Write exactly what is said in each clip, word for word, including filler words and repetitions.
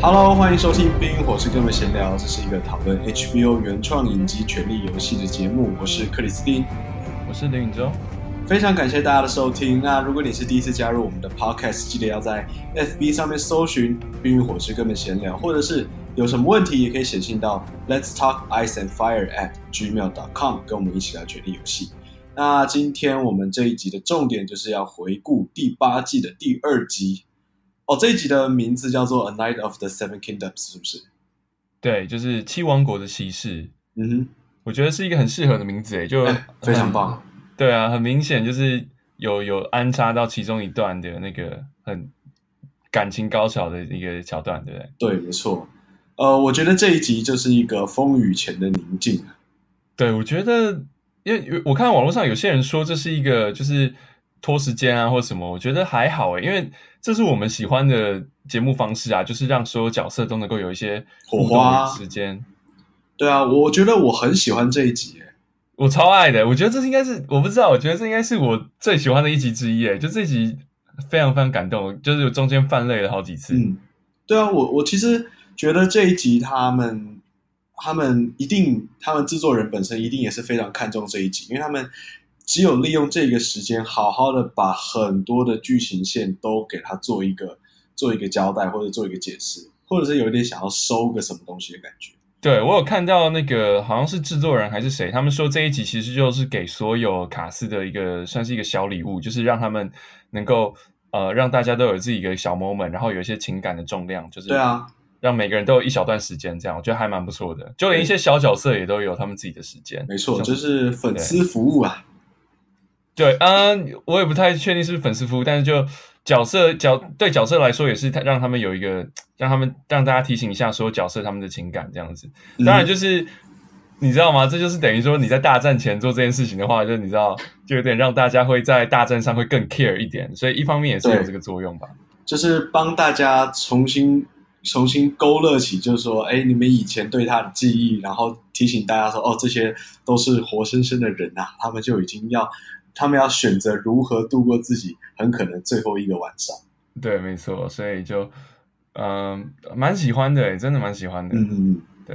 Hello， 欢迎收听《冰与火之歌们闲聊》，这是一个讨论 H B O 原创影集《权力游戏》的节目。我是克里斯汀， 我是林允洲。 非常感谢大家的收听。那如果你是第一次加入我们的 Podcast， 记得要在 F B 上面搜寻《冰与火之歌们闲聊》，或者是有什么问题也可以写信到 Let's Talk Ice and Fire at gmail dot com， 跟我们一起聊权力游戏。那今天我们这一集的重点就是要回顾第八季的第二集。哦，这一集的名字叫做 A Night of the Seven Kingdoms， 是不是？ 对，就是七王国的骑士。 嗯哼， 我觉得是一个很适合的名字诶，就、 欸、非常棒。 对啊，很明显就是有有安插到其中一段的那个很感情高潮的一个桥段，对不对？ 对，没错。呃，我觉得这一集就是一个风雨前的宁静。 对，我觉得，因为我看网络上有些人说这是一个就是拖时间啊或什么，我觉得还好诶，因为这是我们喜欢的节目方式啊，就是让所有角色都能够有一些火花时间。 对啊，我觉得我很喜欢这一集耶， 我超爱的。我觉得这应该是，我不知道，我觉得这应该是我最喜欢的一集之一耶。就这集非常非常感动，就是中间泛泪了好几次。 嗯，对啊，我我其实觉得这一集他们他们一定，他们制作人本身一定也是非常看重这一集，因为他们只有利用这个时间，好好的把很多的剧情线都给他做一个做一个交代，或者做一个解释，或者是有一点想要收个什么东西的感觉。 对，我有看到那个好像是制作人还是谁，他们说这一集其实就是给所有卡司的一个算是一个小礼物，就是让他们能够呃让大家都有自己一个小 moment， 然后有一些情感的重量，就是对啊， 让每个人都有一小段时间，这样我觉得还蛮不错的。就连一些小角色也都有他们自己的时间。 没错，就是粉丝服务啊。 对，嗯，我也不太确定是不是粉丝服务，但是就角色角对角色来说也是让他们有一个让他们让大家提醒一下所有角色他们的情感这样子。当然就是、嗯、你知道吗？这就是等于说你在大战前做这件事情的话，就你知道就有点让大家会在大战上会更 care 一点，所以一方面也是有这个作用吧。 就是帮大家重新重新勾勒起，就是说，哎，你们以前对他的记忆，然后提醒大家说，哦，这些都是活生生的人啊，他们就已经要。他们要选择如何度过自己很可能最后一个晚上。 对，没错，所以就嗯，蛮喜欢的，真的蛮喜欢的。 嗯嗯， 对。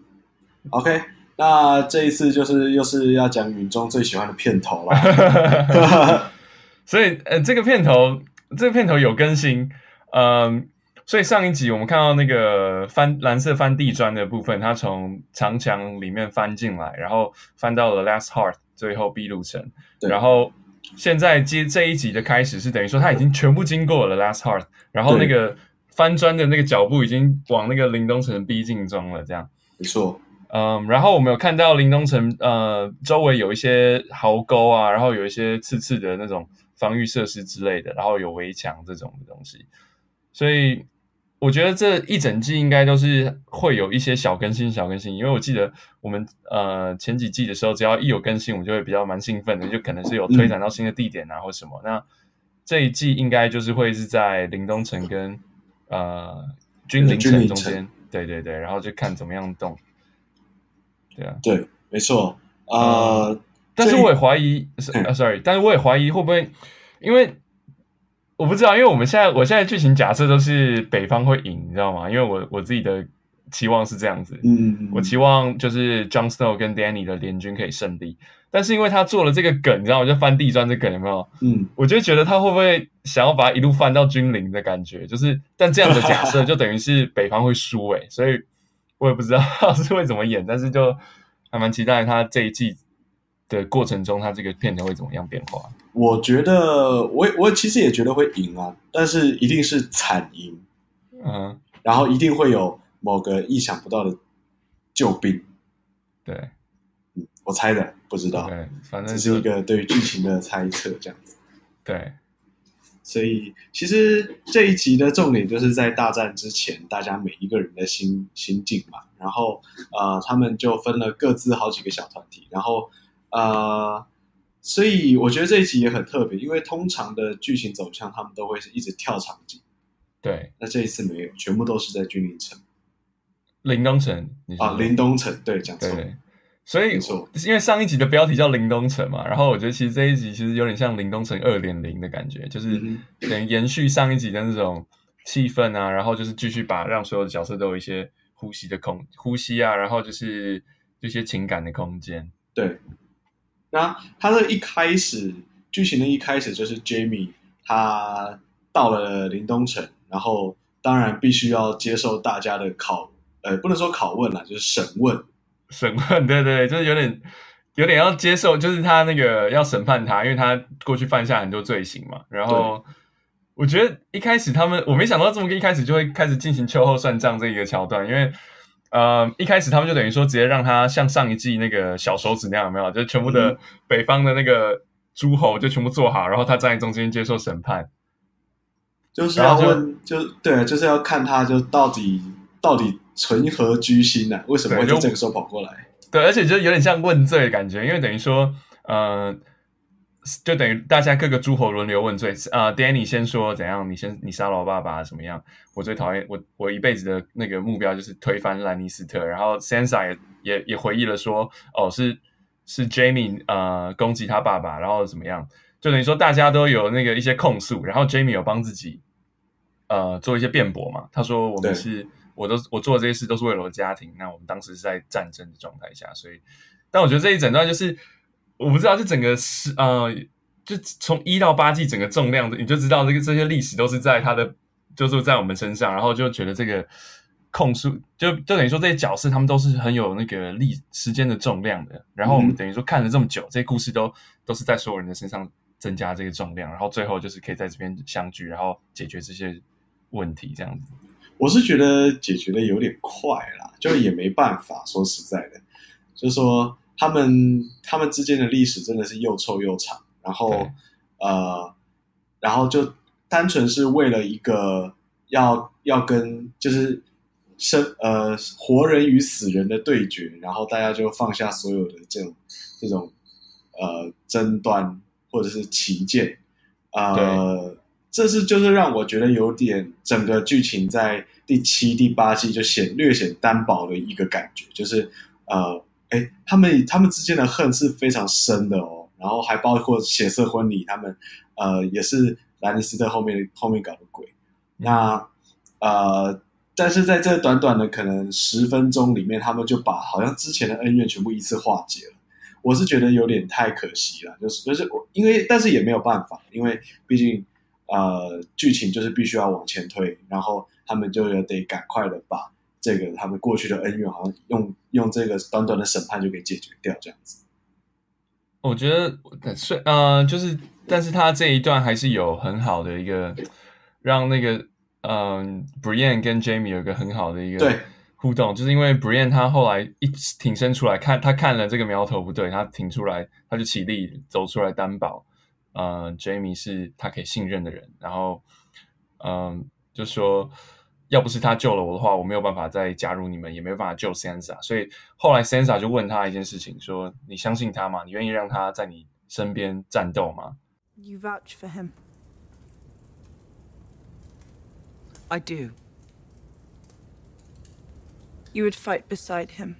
OK， 那这一次就是又是要讲允中最喜欢的片头了。 所以呃，这个片头，这个片头有更新，嗯，所以上一集我们看到那个翻蓝色翻地砖的部分，它从长墙里面翻进来，然后翻到了 Last Hearth。最后秘鲁城，然后现在接这一集的开始是等于说他已经全部经过了 Last Hearth， 然后那个翻砖的那个脚步已经往那个林东城逼近中了，这样没错。 嗯，然后我们有看到林东城呃周围有一些壕沟啊，然后有一些刺刺的那种防御设施之类的，然后有围墙这种的东西，所以我觉得这一整季应该都是会有一些小更新小更新，因为我记得我们呃前几季的时候，只要一有更新，我们就会比较蛮兴奋的，就可能是有推展到新的地点啊、嗯、或什么。那这一季应该就是会是在林东城跟呃君临城中间，对对对，然后就看怎么样动。对啊， 对，没错。呃， 嗯、但是我也怀疑，呃、啊、，sorry， 但是我也怀疑会不会，因为。我不知道，因为我们现在我现在剧情假设都是北方会赢，你知道吗？因为我我自己的期望是这样子， 嗯， 我期望就是 Jon Snow 跟 Dany 的联军可以胜利，但是因为他做了这个梗，你知道吗？就翻地砖这梗有没有？ 嗯， 我就觉得他会不会想要把它一路翻到君临的感觉？就是，但这样的假设就等于是北方会输诶、欸，所以我也不知道是会怎么演，但是就还蛮期待他这一季的过程中，他这个片头会怎么样变化？ 我觉得我我其实也觉得会赢啊，但是一定是惨赢， 嗯， 然后一定会有某个意想不到的救兵。 对， 嗯，我猜的，不知道， 对，反正只是一个对于剧情的猜测这样子。 对， 所以其实这一集的重点就是在大战之前，大家每一个人的心心境嘛，然后呃，他们就分了各自好几个小团体，然后呃。所以我觉得这一集也很特别，因为通常的剧情走向他们都会是一直跳场景， 对， 那这一次没有，全部都是在君临城、 林东城啊，林东城，对，讲错， 对，所以因为上一集的标题叫林东城嘛，然后我觉得其实这一集其实有点像林东城 二点零 的感觉，就是等于延续上一集的那种气氛啊，然后就是继续把让所有的角色都有一些呼吸的空呼吸啊，然后就是这些情感的空间。 对，那他的一开始剧情的一开始就是 Jamie 他到了林东城，然后当然必须要接受大家的考，呃，不能说拷问啦，就是审问。 审问，对对，就是有点有点要接受，就是他那个要审判他，因为他过去犯下很多罪行嘛。然后我觉得一开始他们，我没想到这么一开始就会开始进行秋后算账这一个桥段，因为呃一开始他们就等于说直接让他像上一季那个小手指那样，有没有？就全部的北方的那个诸侯就全部做好，然后他站在中间接受审判， 就是要问，就, 就对，就是要看他就到底到底存何居心啊？为什么会在这个时候跑过来？ 对，而且就有点像问罪的感觉，因为等于说，呃，就等于大家各个诸侯轮流问罪。呃 ，Danny 先说怎样，你先你杀了我爸爸怎么样？我最讨厌我我一辈子的那个目标就是推翻兰尼斯特。然后 Sansa 也也也回忆了说，哦，是是 Jamie 呃攻击他爸爸，然后怎么样？就等于说大家都有那个一些控诉，然后 Jamie 有帮自己呃做一些辩驳嘛。他说我们是我都我做的这些事都是为了我的家庭，那我们当时是在战争的状态下，所以但我觉得这一整段就是我不知道，就整个是呃就从一到八季整个重量你就知道这个这些历史都是在他的就是在我们身上，然后就觉得这个控诉就就等于说这些角色他们都是很有那个历时间的重量的，然后我们等于说看了这么久，这些故事都都是在所有人的身上增加这个重量，然后最后就是可以在这边相聚，然后解决这些问题这样子。 我是觉得解决的有点快啦，就也没办法，说实在的，就是说他们他们之间的历史真的是又臭又长，然后呃，然后就单纯是为了一个要要跟就是生呃活人与死人的对决，然后大家就放下所有的这种这种呃争端或者是歧见，呃，这是就是让我觉得有点整个剧情在第七、第八季就显略显单薄的一个感觉，就是呃，哎，他们他们之间的恨是非常深的哦，然后还包括血色婚礼，他们呃也是兰尼斯特后面后面搞的鬼，那呃。但是在这短短的可能十分钟里面，他们就把好像之前的恩怨全部一次化解了。我是觉得有点太可惜了，就是就是我因为但是也没有办法，因为毕竟呃剧情就是必须要往前推，然后他们就得赶快的把这个他们过去的恩怨，好像用用这个短短的审判就给解决掉这样子。 我觉得是呃就是，但是他这一段还是有很好的一个让那个。嗯 Brienne 跟 Jamie 有一个很好的一个互动，就是因为 Brienne 他后来一挺身出来看，他看了这个苗头不对，他挺出来，他就起立走出来担保，呃 Jamie 是他可以信任的人，然后嗯就说要不是他救了我的话，我没有办法再加入你们，也没有办法救 Sansa， 所以后来 Sansa 就问他一件事情，说你相信他吗？你愿意让他在你身边战斗吗？ You vouch for him. I do. You would fight beside him.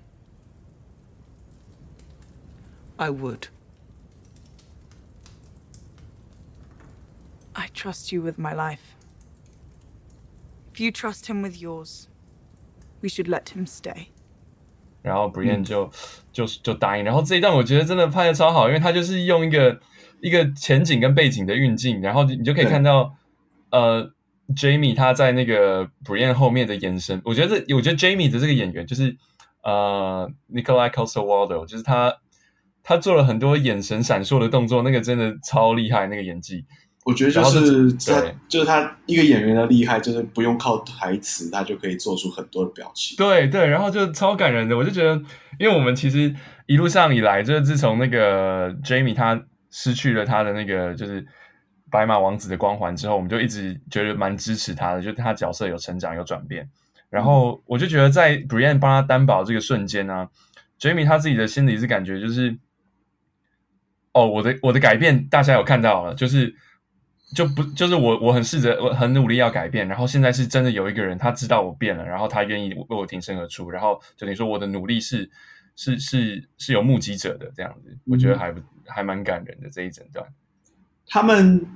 I would. I trust you with my life. If you trust him with yours, we should let him stay. 然后 Brienne 就、嗯、就就答应，然后这一段我觉得真的拍得超好，因为他就是用一个一个前景跟背景的运镜，然后你就可以看到呃。Jamie 他在那个 Brienne 后面的眼神，我觉得这我觉得 Jamie 的这个演员就是呃 Nikolai Coster-Waldau， 就是他他做了很多眼神闪烁的动作，那个真的超厉害，那个演技。 我觉得就是他就是他一个演员的厉害，就是不用靠台词，他就可以做出很多的表情。 对对，然后就超感人的，我就觉得，因为我们其实一路上以来，就是自从那个 Jamie 他失去了他的那个就是白马王子的光环之后，我们就一直觉得蛮支持他的，就是他角色有成长有转变。然后我就觉得在 Brienne 帮他担保这个瞬间呢、啊、，Jamie 他自己的心里是感觉就是，哦，我的我的改变大家有看到了，就是就不就是我我很试着我很努力要改变，然后现在是真的有一个人他知道我变了，然后他愿意为我挺身而出，然后就等于说我的努力是是是是有目击者的这样子，我觉得还还蛮感人的这一整段。 他们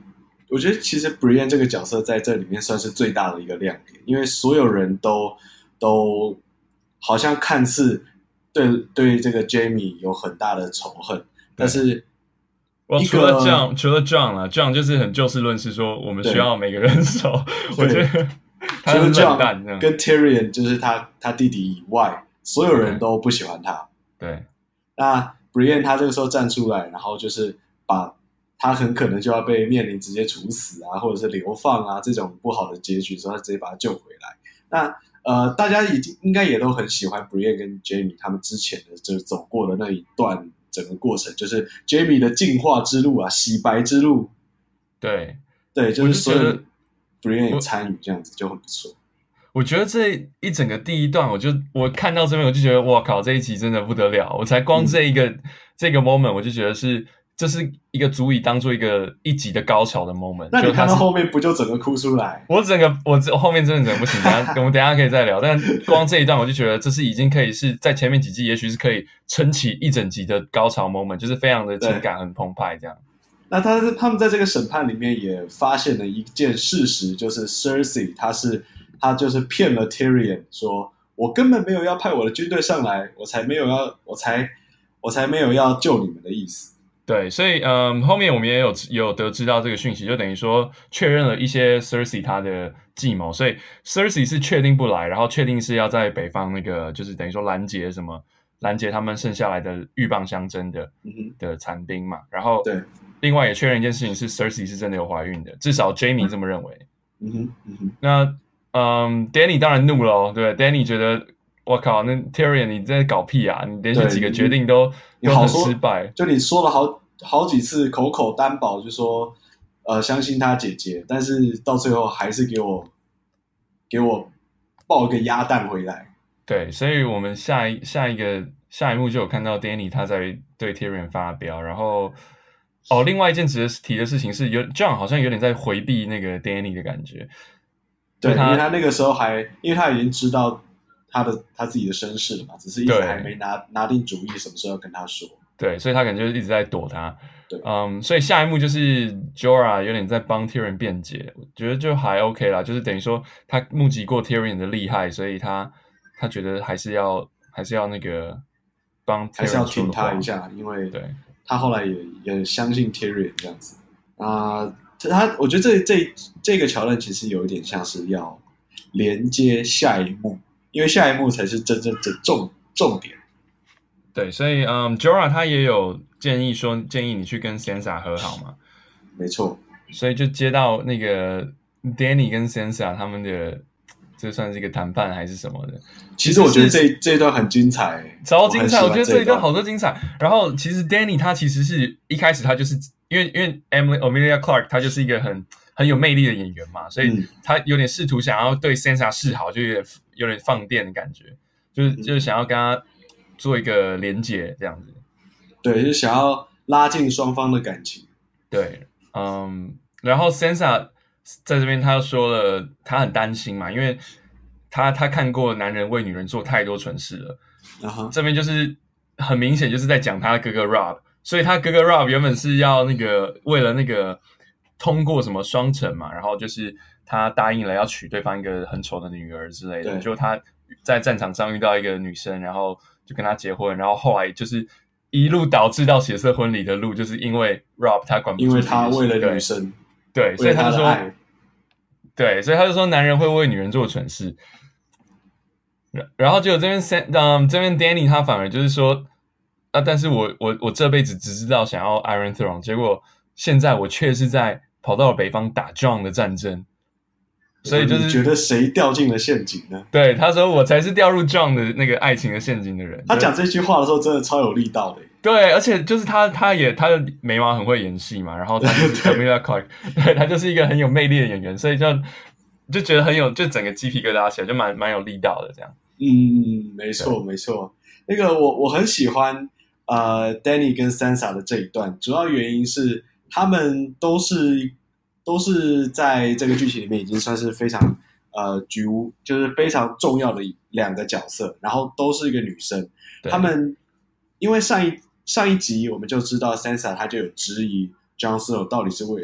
我觉得其实 Brienne 这个角色在这里面算是最大的一个亮点，因为所有人都都好像看似对对这个 Jaime 有很大的仇恨，但是我除了 Jon 除了 Jon 啦 Jon 就是很就事论事说我们需要每个人手，我觉得他是冷淡这样。 跟 Tyrion 就是他他弟弟以外，所有人都不喜欢他。 对， 那 Brienne 他这个时候站出来，然后就是把他很可能就要被面临直接处死啊，或者是流放啊这种不好的结局，所以他直接把他救回来。那呃，大家已经应该也都很喜欢 Brienne 跟 Jaime 他们之前的就是走过的那一段整个过程，就是 Jaime 的进化之路啊，洗白之路。 对对，就是所有的 Brienne 也参与，这样子就很不错。 我觉得这一整个第一段，我就我看到这边我就觉得，哇靠，这一集真的不得了！我才光这一个、嗯、这个 moment， 我就觉得是这是一个足以当做一个一集的高潮的 moment。 那你看到后面不就整个哭出来？ 我整个我后面真的整个不行，等一下我们等一下可以再聊。但光这一段我就觉得这是已经可以是在前面几季，也许是可以撑起一整集的高潮 moment， 就是非常的情感很澎湃这样。 那他他们在这个审判里面也发现了一件事实，就是 Cersei 他是。他就是骗了 Tyrion 说我根本没有要派我的军队上来，我才没有要我才我才没有要救你们的意思。 对，所以嗯，后面我们也有也有得知到这个讯息，就等于说确认了一些 Cersei 他的计谋，所以 Cersei 是确定不来，然后确定是要在北方那个就是等于说拦截什么拦截他们剩下来的鹬蚌相争的、嗯、的残兵嘛，然后对， 另外也确认一件事情是 Cersei 是真的有怀孕的，至少 Jaime 这么认为。 嗯哼，嗯哼， 那。嗯 ，Danny 当然怒了，对 ，Danny 觉得我靠，那 Tyrion 你在搞屁啊！你连续几个决定都都很失败， 就你说了好好几次，口口担保就说呃相信他姐姐，但是到最后还是给我给我爆一个鸭蛋回来。 对，所以我们下一下一个下一幕就有看到 Danny 他在对 Tyrion 发飙，然后哦，另外一件值得提的事情是有 Jon 好像有点在回避那个 Danny 的感觉。 对，因为他那个时候还，因为他已经知道他的他自己的身世了嘛，只是一直还没拿拿定主意什么时候要跟他说。 对，所以他感觉一直在躲他。 对， 嗯，所以下一幕就是 Jorah 有点在帮 Tyrion 辩解，我觉得就还 OK 啦，就是等于说他目击过 Tyrion 的厉害，所以他他觉得还是要还是要那个帮 Tyrion 还是要挺他一下，因为对他后来也也相信 Tyrion 这样子啊。呃他我觉得这这这个桥段其实有一点像是要连接下一幕，因为下一幕才是真正的重重点。 对，所以嗯 ，Jorah 他也有建议说，建议你去跟 Sansa 和好嘛。 没错， 所以就接到那个 Danny 跟 Sansa 他们的，这算是一个谈判还是什么的？ 其实我觉得这这一段很精彩， 超精彩！我, 我觉得这一段好多精彩。然后其实 Danny 他其实是一开始他就是因为因为 Emily Emilia Clarke 他就是一个很很有魅力的演员嘛，所以他有点试图想要对 Sansa 示好，就有点有点放电的感觉，就是就是想要跟他做一个连结这样子。 对，就是想要拉近双方的感情。 对，嗯，然后 Sansa 在这边他又说了，他很担心嘛，因为他他看过男人为女人做太多蠢事了。 Uh-huh. 这边就是很明显就是在讲他哥哥 Rob， 所以他哥哥 Rob 原本是要那个为了那个通过什么双城嘛，然后就是他答应了要娶对方一个很丑的女儿之类的，就他在战场上遇到一个女生，然后就跟他结婚，然后后来就是一路导致到血色婚礼的路，就是因为 Rob 他管不住， 因为他为了女生， 对，所以他就说，对，所以他就说男人会为女人做蠢事。然后结果这边 um, 这边 Danny 他反而就是说啊，但是我我我这辈子只知道想要 Iron Throne， 结果现在我却是在跑到了北方打 Jon 的战争，所以就是你觉得谁掉进了陷阱呢？ 对，他说我才是掉入 Jon 的那个爱情的陷阱的人。 他讲这句话的时候真的超有力道的。 对，而且就是他他也他的眉毛很会演戏嘛，然后他就是 Emilia Clarke， 对，他就是一个很有魅力的演员，所以就就觉得很有，就整个鸡皮疙瘩起来，就蛮蛮有力道的这样。 嗯，没错没错。那个我我很喜欢呃 Danny 跟 Sansa 的这一段，主要原因是他们都是都是在这个剧情里面已经算是非常呃举无就是非常重要的两个角色，然后都是一个女生。他们因为上一上一集我们就知道 Sansa 她就有质疑 Jon Snow 到底是为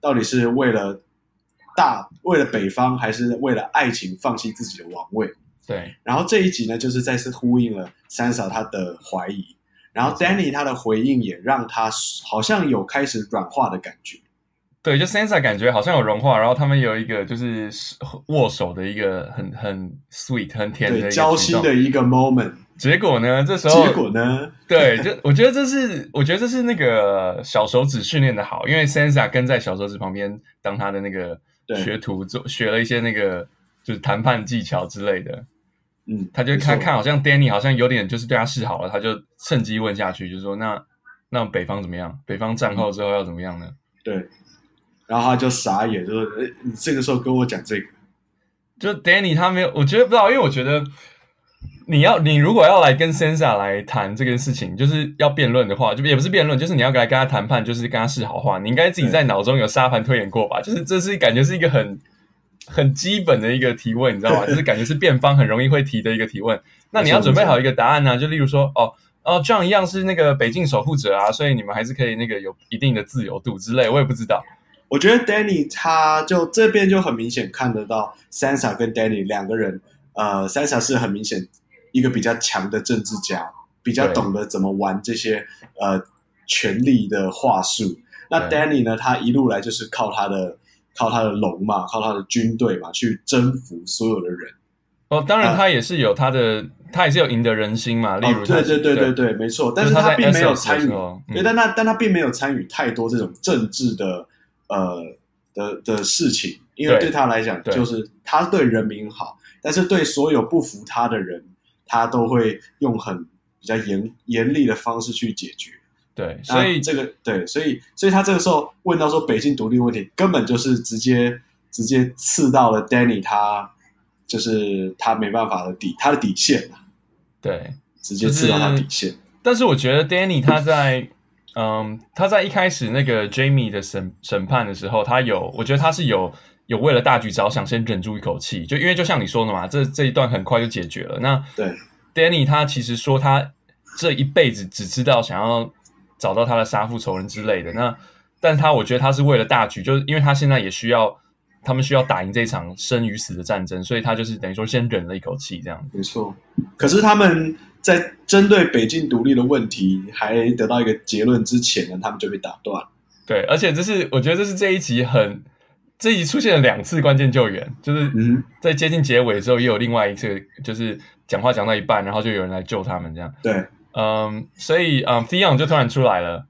到底是为了大为了北方，还是为了爱情放弃自己的王位？ 对。 然后这一集呢，就是再次呼应了 Sansa 他的怀疑，然后 Dany 他的回应也让他好像有开始软化的感觉。 对，就 Sansa 感觉好像有融化，然后他们有一个就是握手的一个很很 sweet 很甜的一个交心的一个 moment。 结果呢，这时候结果呢， 对，就我觉得这是我觉得这是那个小手指训练的好，因为 Sansa 跟在小手指旁边当他的那个学徒，做学了一些那个就是谈判技巧之类的。 嗯， 他就看看好像 Dany 好像有点就是对他示好了，他就趁机问下去，就说那那北方怎么样？北方战后之后要怎么样呢？ 对。然后他就傻眼，就说：“哎，你这个时候跟我讲这个。” 就 Dany 他没有，我觉得不知道，因为我觉得你要你如果要来跟 Sansa 来谈这件事情，就是要辩论的话，就也不是辩论，就是你要来跟他谈判，就是跟他示好话，你应该自己在脑中有沙盘推演过吧？就是这是感觉是一个很很基本的一个提问，你知道吗？就是感觉是辩方很容易会提的一个提问。那你要准备好一个答案呢、啊，就例如说，哦。哦，这样一样是那个北境守护者啊，所以你们还是可以那个有一定的自由度之类，我也不知道。 我觉得 Dany 他就这边就很明显看得到 Sansa 跟 Dany 两个人，呃 ，Sansa 是很明显一个比较强的政治家，比较懂得怎么玩这些呃权力的话术。那 Dany 呢，他一路来就是靠他的靠他的龙嘛，靠他的军队嘛，去征服所有的人。 哦，当然他也是有他的。呃他也是有赢得人心嘛，例如、 哦、对对对对对，没错，但是他并没有参与， 嗯、 对，但他但他并没有参与太多这种政治的呃的的事情，因为对他来讲，就是他对人民好，但是对所有不服他的人，他都会用很比较严严厉的方式去解决。 对，所以这个对，所以所以他这个时候问到说北境独立问题，根本就是直接直接刺到了 Dany 他就是他没办法的底他的底线啊。 对， 直接刺到他底线、就是。 但是我觉得 Dany 他在，嗯，他在一开始那个 Jaime 的审审判的时候，他有，我觉得他是有有为了大局着想，先忍住一口气，就因为就像你说的嘛，这这一段很快就解决了。那对 Dany 他其实说他这一辈子只知道想要找到他的杀父仇人之类的，那但是他我觉得他是为了大局，就是因为他现在也需要。他们需要打赢这场生与死的战争，所以他就是等于说先忍了一口气这样。 没错，可是他们在针对北境独立的问题还得到一个结论之前呢，他们就被打断。 对，而且这是我觉得这是这一集很这一集出现了两次关键救援，就是在接近结尾的时候也有另外一次，就是讲话讲到一半，然后就有人来救他们这样。 对， 嗯，所以嗯 Theon 就突然出来了。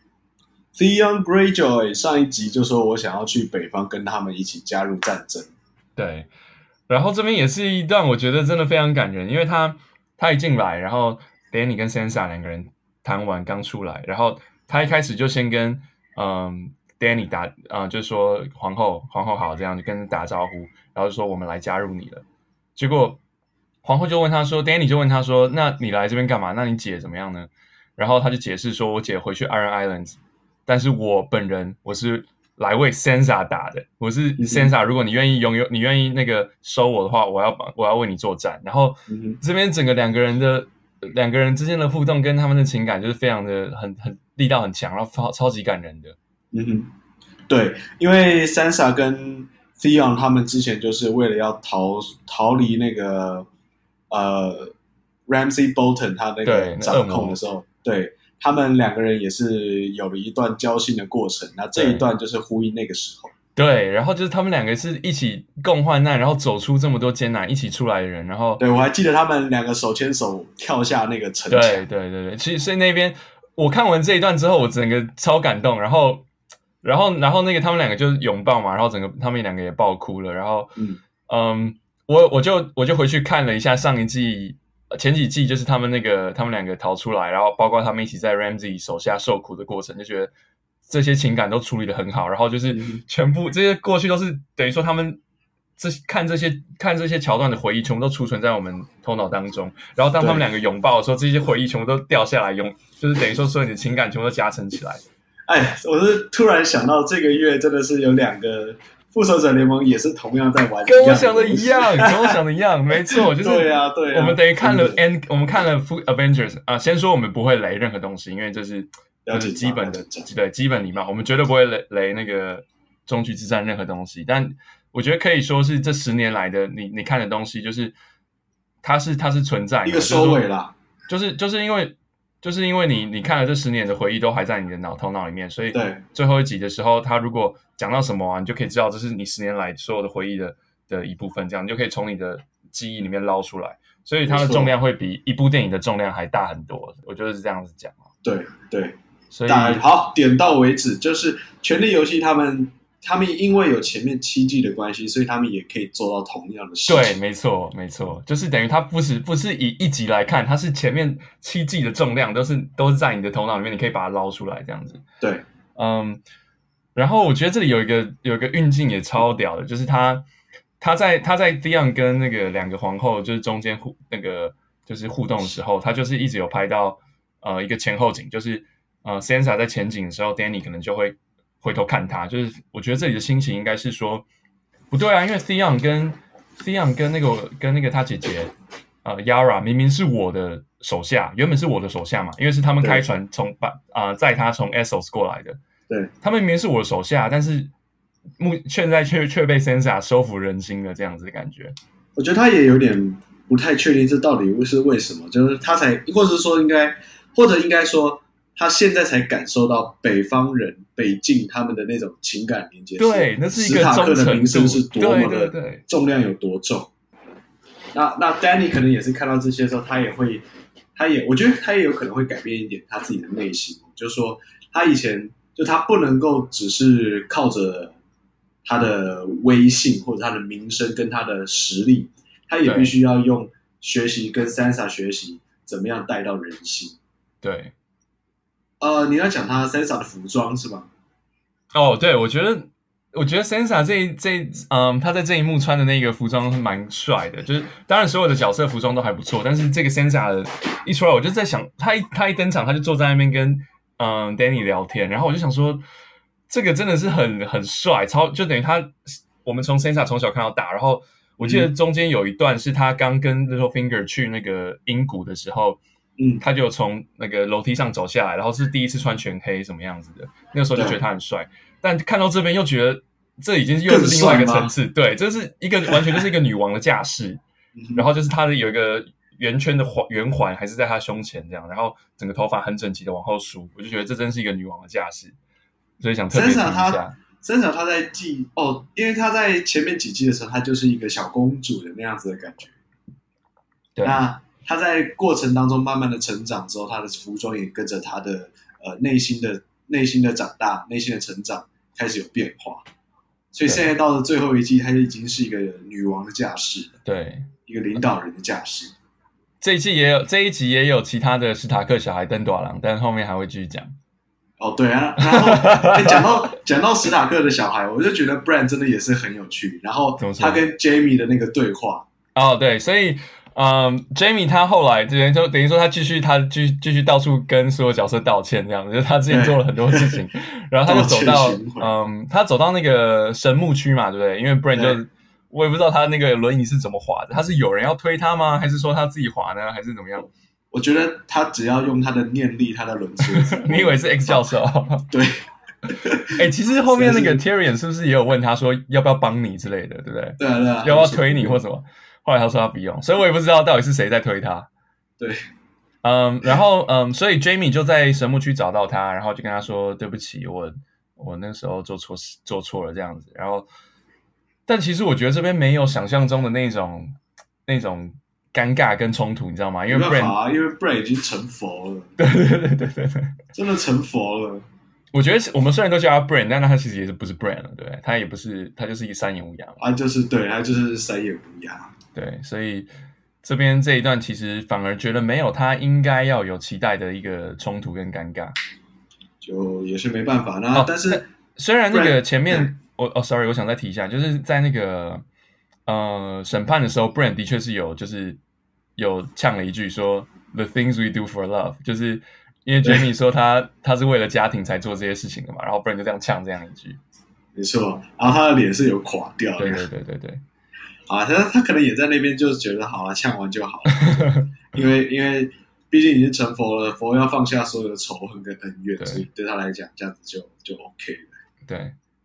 Theon Greyjoy 上一集就说我想要去北方跟他们一起加入战争。 对，然后这边也是一段我觉得真的非常感人，因为他他一进来，然后 Dany 跟 Sansa 两个人谈完刚出来，然后他一开始就先跟嗯 Dany 打啊、呃，就说皇后皇后好这样就跟打招呼，然后就说我们来加入你了。结果皇后就问他说 Dany 就问他说那你来这边干嘛？那你姐怎么样呢？然后他就解释说我姐回去 Iron Islands。但是我本人我是来为 Sansa 打的，我是 Sansa， 如果你愿意拥有，你愿意那个收我的话，我要我要为你作战。然后这边整个两个人的两个人之间的互动跟他们的情感就是非常的很很力道很强，然后超超级感人的。 嗯哼，对，因为 Sansa 跟 Theon 他们之前就是为了要逃逃离那个呃 Ramsay Bolton 他那个掌控的时候，对。他们两个人也是有了一段交心的过程，那这一段就是呼应那个时候。 对，然后就是他们两个是一起共患难，然后走出这么多艰难，一起出来的人。然后， 对我还记得他们两个手牵手跳下那个城墙。 对对对对，其实所以那边我看完这一段之后，我整个超感动。然后，然后，然后那个他们两个就是拥抱嘛，然后整个他们两个也爆哭了。然后，嗯嗯，我我就我就回去看了一下上一季。前几季就是他们那个他们两个逃出来，然后包括他们一起在 Ramsay 手下受苦的过程，就觉得这些情感都处理得很好，然后就是全部这些过去都是等于说他们这看这些看这些桥段的回忆全部都储存在我们头脑当中，然后当他们两个拥抱的时候，这些回忆全部都掉下来，拥就是等于说所有你的情感全部都加成起来。 哎，我是突然想到这个月真的是有两个复仇者联盟也是同样在玩， 跟我想的一样，跟我想的一样，没错，就是对啊，对啊。 我们等于看了 End， 我们看了 Avengers 啊、呃。先说我们不会雷任何东西，因为这是就是基本的，对基本礼貌，我们绝对不会雷雷那个终局之战任何东西，但我觉得可以说是这十年来的你你看的东西，就是它是它是存在的一个收尾啦， 就是就是因为就是因为你你看了这十年的回忆都还在你的脑头脑里面，所以对最后一集的时候，他如果讲到什么啊，你就可以知道这是你十年来所有的回忆的的一部分，这样你就可以从你的记忆里面捞出来，所以它的重量会比一部电影的重量还大很多，我觉得是这样子讲。 对对， 所以好，点到为止，就是《权力游戏》他们。他们因为有前面七季的关系，所以他们也可以做到同样的事情。 对，没错，没错，就是等于它不是不是以一集来看，它是前面七季的重量都是都是在你的头脑里面，你可以把它捞出来这样子。 对， 嗯，然后我觉得这里有一个有一个运镜也超屌的，就是他他在他在 Theon 跟那个两个皇后就是中间互那个就是互动的时候，他就是一直有拍到呃一个前后景，就是呃 Sansa 在前景的时候 ，Dany 可能就会回头看他，就是我觉得这里的心情应该是说不对啊，因为 Theon 跟 Theon 跟那个跟那个他姐姐呃 Yara 明明是我的手下，原本是我的手下嘛，因为是他们开船从把啊载他从 Essos 过来的， 对， 他们明明是我的手下，但是目现在却却被 Sansa 收服人心了，这样子的感觉。 我觉得他也有点不太确定这到底是为什么，就是他才，或者说应该，或者应该说。他现在才感受到北方人北境他们的那种情感连接， 对，那是一个史塔克的名声是多么的对对对重量有多重。那那 Dany 可能也是看到这些的时候，他也会，他也我觉得他也有可能会改变一点他自己的内心，就是说他以前就他不能够只是靠着他的威信或者他的名声跟他的实力，他也必须要用学习跟 Sansa 学习怎么样带到人心。 对。 呃，你要讲他 Sansa 的服装是吗？ 哦，对，我觉得，我觉得 Sansa 这这嗯，他在这一幕穿的那个服装蛮帅的，就是当然所有的角色服装都还不错，但是这个 Sansa 的一出来，我就在想，他一他一登场，他就坐在那边跟嗯 Dany 聊天，然后我就想说，这个真的是很很帅，超就等于他我们从 Sansa 从小看到大，然后我记得中间有一段是他刚跟 Littlefinger 去那个阴谷的时候。嗯，他就从那个楼梯上走下来，然后是第一次穿全黑什么样子的，那个时候就觉得他很帅，但看到这边又觉得这已经又是另外一个层次，对，这是一个完全就是一个女王的架势，然后就是他的有一个圆圈的圆环还是在他胸前这样，然后整个头发很整齐的往后梳，我就觉得这真是一个女王的架势，所以想特别提一下。 Sansa 他在季哦，因为他在前面几季的时候，他就是一个小公主的那样子的感觉， 对， 那。他在过程当中慢慢的成长之后，他的服装也跟着他的呃内心的内心的长大、内心的成长开始有变化。所以现在到了最后一季，他已经是一个女王的架势， 对，一个领导人的架势。 这一季也有这一集也有其他的史塔克小孩登短廊，但后面还会继续讲。 哦，对啊，然后欸、讲到讲到史塔克的小孩，我就觉得 Bran 真的也是很有趣。然后他跟 Jaime 的那个对话， 哦，对，所以。嗯 ，Jaime 他后来等于说等于说他继续他继续继续到处跟所有角色道歉这样子，就是他之前做了很多事情，然后他就走到嗯，他走到那个神木区嘛，对不对？因为 Bran 就我也不知道他那个轮椅是怎么滑的，他是有人要推他吗？还是说他自己滑呢？还是怎么样？ 我觉得他只要用他的念力，他的轮车。 你以为是 X 教授？ 对。 哎、欸，其实后面那个 Tyrion 是不是也有问他说要不要帮你之类的，对不对？ 对啊，对啊， 要不要推你或什么？后来他说他不用，所以我也不知道到底是谁在推他。 对， 嗯，然后嗯，所以 Jaime 就在神木区找到他，然后就跟他说对不起，我我那时候做错事做错了这样子。然后，但其实我觉得这边没有想象中的那种那种尴尬跟冲突，你知道吗？因为 Bran，、 啊、因为 Bran 已经成佛了。 对对对对对对， 真的成佛了。 我觉得我们虽然都叫他 Bran， 但他其实也是不是 Bran 了，对不对？他也不是，他就是一个三眼乌鸦嘛。 啊，就是对，他就是三眼乌鸦。 对，所以这边这一段其实反而觉得没有他应该要有期待的一个冲突跟尴尬， 就也是没办法。那、哦、但是虽然那个前面我哦 ，sorry， 我想再提一下，就是在那个呃审判的时候 ，Bran 的确是有就是有呛了一句说 "The things we do for love"， 就是因为 Jaime 说他他是为了家庭才做这些事情的嘛，然后 Bran 就这样呛这样一句， 没错，然后他的脸是有垮掉的， 对对对对对。 啊，他他可能也在那边就觉得好啊，呛完就好了，因为因为毕竟已经成佛了，佛要放下所有的仇恨跟恩怨，所以对他来讲这样子就就 OK 了。 对，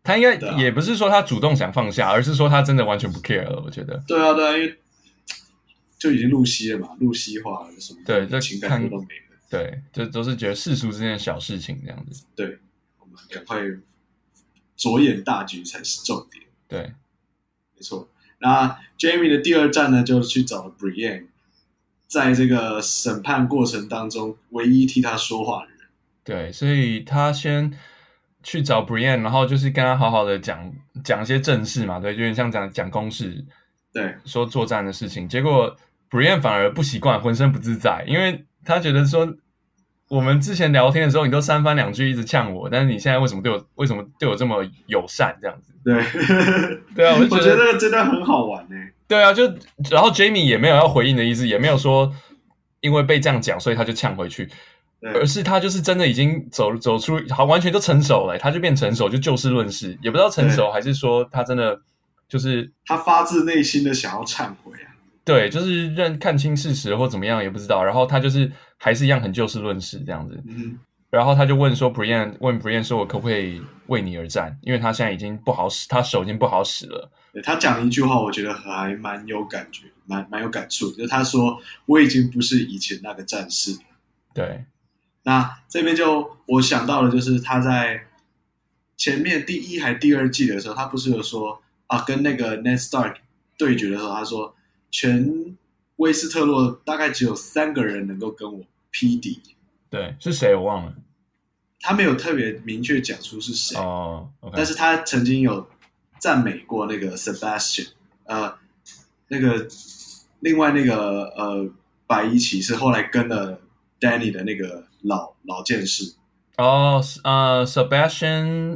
他应该也不是说他主动想放下，而是说他真的完全不 care 了。我觉得。 对啊，对啊，因为就已经露西了嘛，露西化了，什么对，就情感都没了。 对，就都是觉得世俗之间的小事情这样子。 对，我们赶快着眼大局才是重点。 对， 没错。那 Jamie 的第二站呢，就是去找了 Brienne， 在这个审判过程当中，唯一替他说话的人。 对，所以他先去找 Brienne， 然后就是跟他好好的讲讲一些正事嘛，对，有点像讲讲公事， 对， 说作战的事情。结果 Brienne 反而不习惯，浑身不自在，因为他觉得说，我们之前聊天的时候，你都三番两句一直呛我，但是你现在为什么对我为什么对我这么友善这样子？ 对， 对啊，我就觉得我觉得这个真的很好玩呢、欸。 对啊，就然后 Jamie 也没有要回应的意思，也没有说因为被这样讲，所以他就呛回去，而是他就是真的已经走走出，好完全就成熟了，他就变成熟，就就事论事，也不知道成熟还是说他真的就是他发自内心的想要忏悔啊。 对，就是认看清事实或怎么样也不知道，然后他就是还是一样很就事论事这样子。 嗯， 然后他就问说 Brienne 问 Brienne 说我可不可以为你而战，因为他现在已经不好使，他手已经不好使了。 他讲了一句话，我觉得还蛮有感觉，蛮蛮有感触，就是他说我已经不是以前那个战士了。 对， 那这边就我想到的就是他在前面第一还第二季的时候，他不是有说啊，跟那个 Ned Stark 对决的时候，他说全威斯特洛大概只有三个人能够跟我匹敌。 对，是谁我忘了， 他没有特别明确讲出是谁， 哦、okay 但是他曾经有赞美过那个 Sebastian， 呃，那个另外那个呃白衣骑士后来跟了 Danny 的那个老老剑士。 哦，呃 ，Sebastian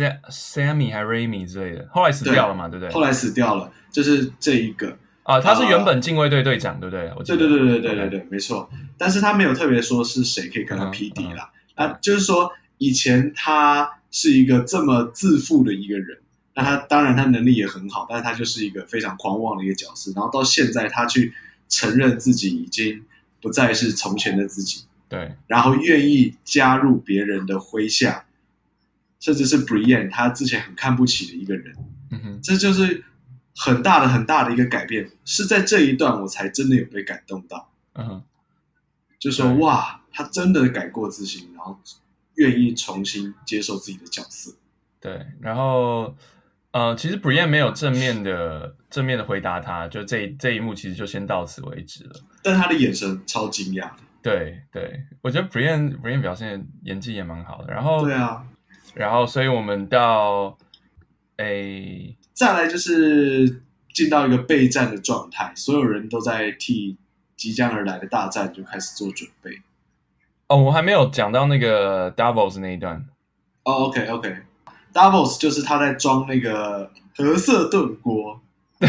Sammy 还 Remy 之类的，后来死掉了嘛，对不对？ 后来死掉了，就是这一个啊，他是原本禁卫队队长，对不对？我记得对对对对对对对，没错。但是他没有特别说是谁可以跟他匹敌啦。那、嗯嗯、就是说，以前他是一个这么自负的一个人，那他当然他能力也很好，但是他就是一个非常狂妄的一个角色。然后到现在，他去承认自己已经不再是从前的自己。 对， 然后愿意加入别人的麾下，甚至是 Brienne 他之前很看不起的一个人， 嗯哼， 这就是很大的很大的一个改变，是在这一段我才真的有被感动到， 嗯哼， 就说哇，他真的改过自新，然后愿意重新接受自己的角色。 对，然后呃，其实 Brienne 没有正面的正面的回答他，就这这一幕其实就先到此为止了， 但他的眼神超惊讶的。 对对，我觉得 Brienne Brienne 表现演技也蛮好的。然后对啊， 然后所以我们到诶， 再来就是进到一个备战的状态，所有人都在替即将而来的大战就开始做准备。 哦，我还没有讲到那个 Davos 那一段。 哦 ，OK OK，Davos 就是他在装那个褐色炖锅，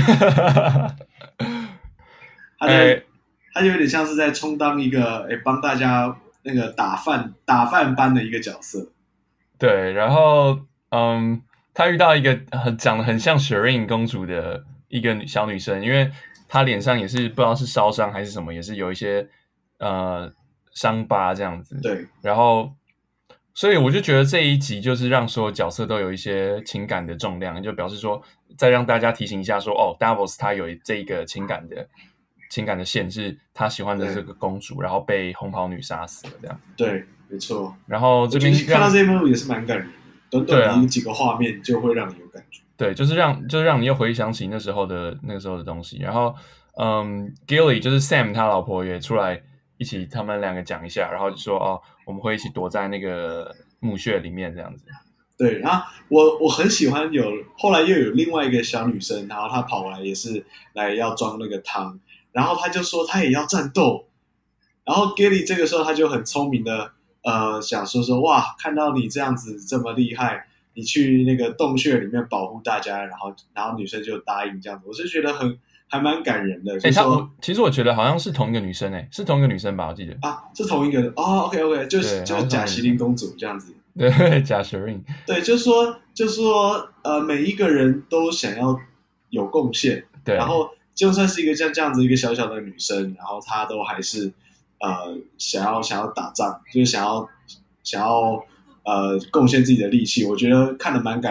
他在。欸他就有点像是在充当一个诶帮大家那个打饭打饭班的一个角色。 对，然后嗯，他遇到一个很长得很像 Shireen 公主的一个小女生，因为她脸上也是不知道是烧伤还是什么，也是有一些呃伤疤这样子。 对， 然后所以我就觉得这一集就是让所有角色都有一些情感的重量，就表示说再让大家提醒一下说，哦 Davos 他有这一个情感的。情感的线是他喜欢的这个公主，然后被红袍女杀死了，这样。 对，没错。 然后这边看到这一幕也是蛮感人的，短短的几个画面就会让你有感觉。 对，就是让就是让你又回想起那时候的那个时候的东西。然后，嗯 ，Gilly 就是 Sam 他老婆也出来一起，他们两个讲一下，然后就说哦，我们会一起躲在那个墓穴里面这样子。 对，然后我我很喜欢有后来又有另外一个小女生，然后她跑来也是来要装那个汤。然后他就说他也要战斗，然后 Gilly 这个时候他就很聪明的呃想说说哇，看到你这样子这么厉害，你去那个洞穴里面保护大家，然后然后女生就答应这样子，我是觉得很还蛮感人的。 哎、欸，他其实我觉得好像是同一个女生哎、欸，是同一个女生吧？我记得啊， 是同一个哦 ，OK OK， 就是就是贾席琳公主这样子， 对，贾 Shireen， 对，就是说就是说呃每一个人都想要有贡献， 对， 然后。就算是一个像这样子一个小小的女生，然后她都还是呃想要想要打仗，就是想要想要呃贡献自己的力气，我觉得看得蛮感人的。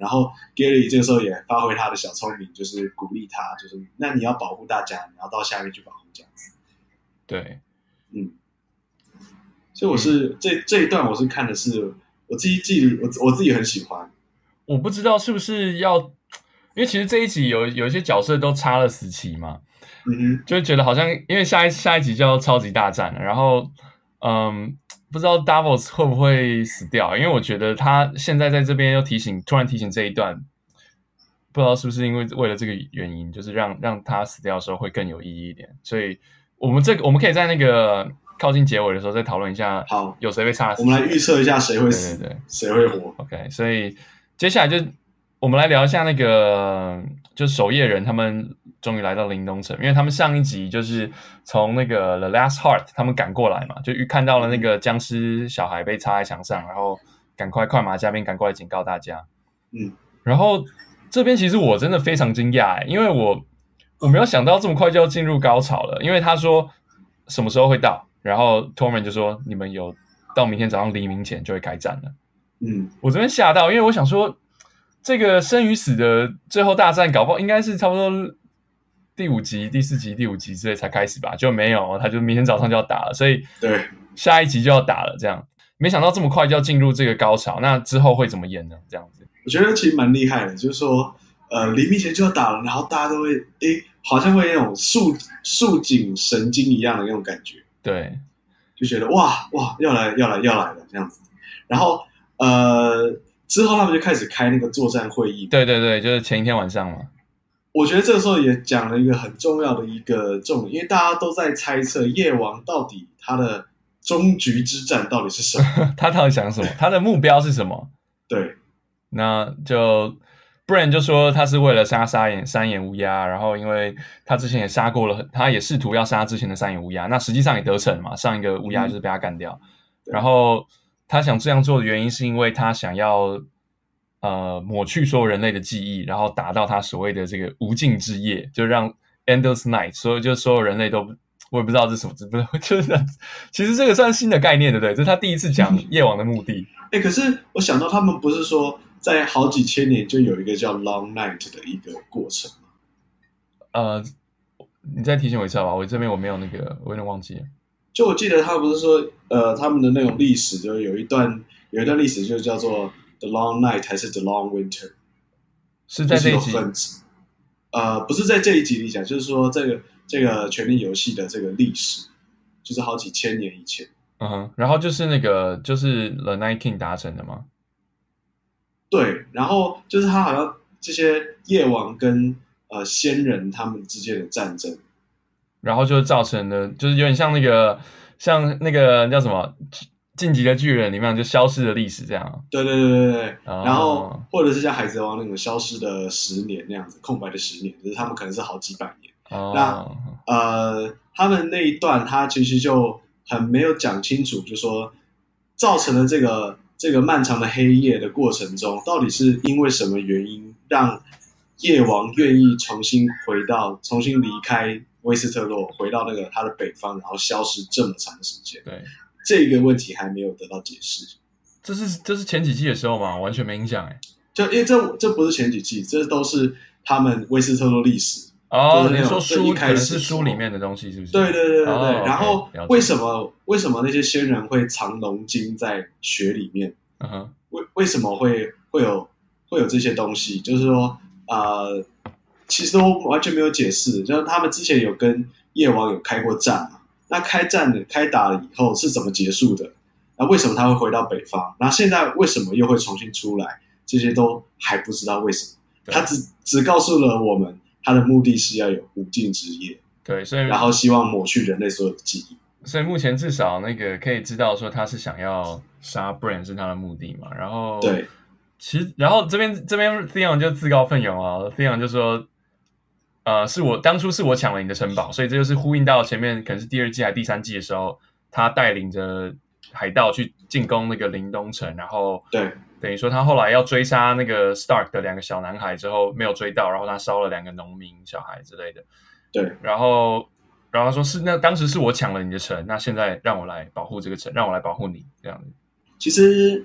然后 Gilly 这个时候也发挥他的小聪明，就是鼓励他，就是那你要保护大家，你要到下面去保护这样子。 对， 嗯，所以我是、嗯、这这一段我是看的是我自己记我我自己很喜欢。 我不知道是不是要，因为其实这一集有有一些角色都插了死期嘛， 嗯哼， 就会觉得好像因为下一下一集叫超级大战了，然后嗯，不知道 Davos 会不会死掉，因为我觉得他现在在这边又提醒，突然提醒这一段，不知道是不是因为为了这个原因，就是让让他死掉的时候会更有意义一点，所以我们这个我们可以在那个靠近结尾的时候再讨论一下， 好， 有谁被插死， 我们来预测一下谁会死， 对对对， 谁会活。 OK， 所以接下来就我们来聊一下那个，就守夜人他们终于来到林东城，因为他们上一集就是从那个 The Last Heart 他们赶过来嘛，就看到了那个僵尸小孩被插在墙上，然后赶快快马加鞭赶过来警告大家。 嗯， 然后这边其实我真的非常惊讶，因为我我没有想到这么快就要进入高潮了，因为他说什么时候会到，然后 Tormund 就说你们有到明天早上黎明前就会开战了。 嗯， 我这边吓到，因为我想说，这个生与死的最后大战，搞不好应该是差不多第五集、第四集、第五集之类才开始吧，就没有，他就明天早上就要打了，所以对， 下一集就要打了，这样没想到这么快就要进入这个高潮，那之后会怎么演呢？这样子， 我觉得其实蛮厉害的，就是说，呃，黎明前就要打了，然后大家都会，诶，好像会那种束束紧神经一样的那种感觉， 对， 就觉得哇哇要来要来要来了这样子，然后。呃，之后他们就开始开那个作战会议。 对对对，就是前一天晚上嘛。 我觉得这个时候也讲了一个很重要的一个重点，因为大家都在猜测夜王到底他的终局之战到底是什么， 他到底想什么，他的目标是什么？ 对， 那就Bran 就说他是为了杀杀眼三眼乌鸦，然后因为他之前也杀过了，他也试图要杀之前的三眼乌鸦，那实际上也得逞嘛，上一个乌鸦就是被他干掉，嗯、然后。他想这样做的原因是因为他想要呃抹去所有人类的记忆，然后达到他所谓的这个无尽之夜，就让 Endless Night， 所以就所有人类都我也不知道这是什么，不是就是其实这个算新的概念，对不对？这是他第一次讲夜王的目的。 哎、欸，可是我想到他们不是说在好几千年就有一个叫 Long Night 的一个过程吗？ 呃，你再提醒我一下吧，我这边我没有那个，我有点忘记了。 就我记得他不是说，呃，他们的那种历史，就有一段有一段历史就叫做 The Long Night 还是 The Long Winter， 是在这一集， 呃，不是在这一集里讲，就是说这个这个权力游戏的这个历史，就是好几千年以前。 嗯哼，然后就是那个就是 The Night King 达成的吗？ 对，然后就是他好像这些夜王跟呃仙人他们之间的战争。 然后就造成了，就是有点像那个，像那个叫什么《晋级的巨人》里面就消失的历史这样。 对对对对对。 哦、 然后或者是像《海贼王》那种消失的十年那样子，空白的十年，就是他们可能是好几百年。 哦、 那呃，他们那一段他其实就很没有讲清楚，就说造成了这个这个漫长的黑夜的过程中，到底是因为什么原因让夜王愿意重新回到、重新离开。威斯特洛回到那个他的北方，然后消失这么长的时间， 对这个问题还没有得到解释。 这是这是前几季的时候嘛，完全没影响哎。 就因为这这不是前几季，这都是他们威斯特洛历史。 哦， 就是、 你说书可能是书里面的东西是不是？ 对对对对对。 哦、 然后 okay, 为什么为什么那些仙人会藏龙晶在雪里面？ 嗯哼， 为为什么会会有会有这些东西？就是说呃。其实都完全没有解释，就是他们之前有跟夜王有开过战嘛，那开战的开打了以后是怎么结束的？那为什么他会回到北方？然后现在为什么又会重新出来？这些都还不知道为什么。他只只告诉了我们，他的目的是要有无尽之夜， 对，所以然后希望抹去人类所有的记忆。 所以目前至少那个可以知道说他是想要杀 Bran 是他的目的嘛，然后对， 其实然后这边这边 Theon 就自告奋勇啊 ，Theon 就说。呃，是我当初是我抢了你的城堡，所以这就是呼应到前面可能是第二季还第三季的时候，他带领着海盗去进攻那个林东城，然后对， 等于说他后来要追杀那个 Stark 的两个小男孩之后没有追到，然后他烧了两个农民小孩之类的， 对， 然后然后他说是那当时是我抢了你的城，那现在让我来保护这个城，让我来保护你这样子。 其实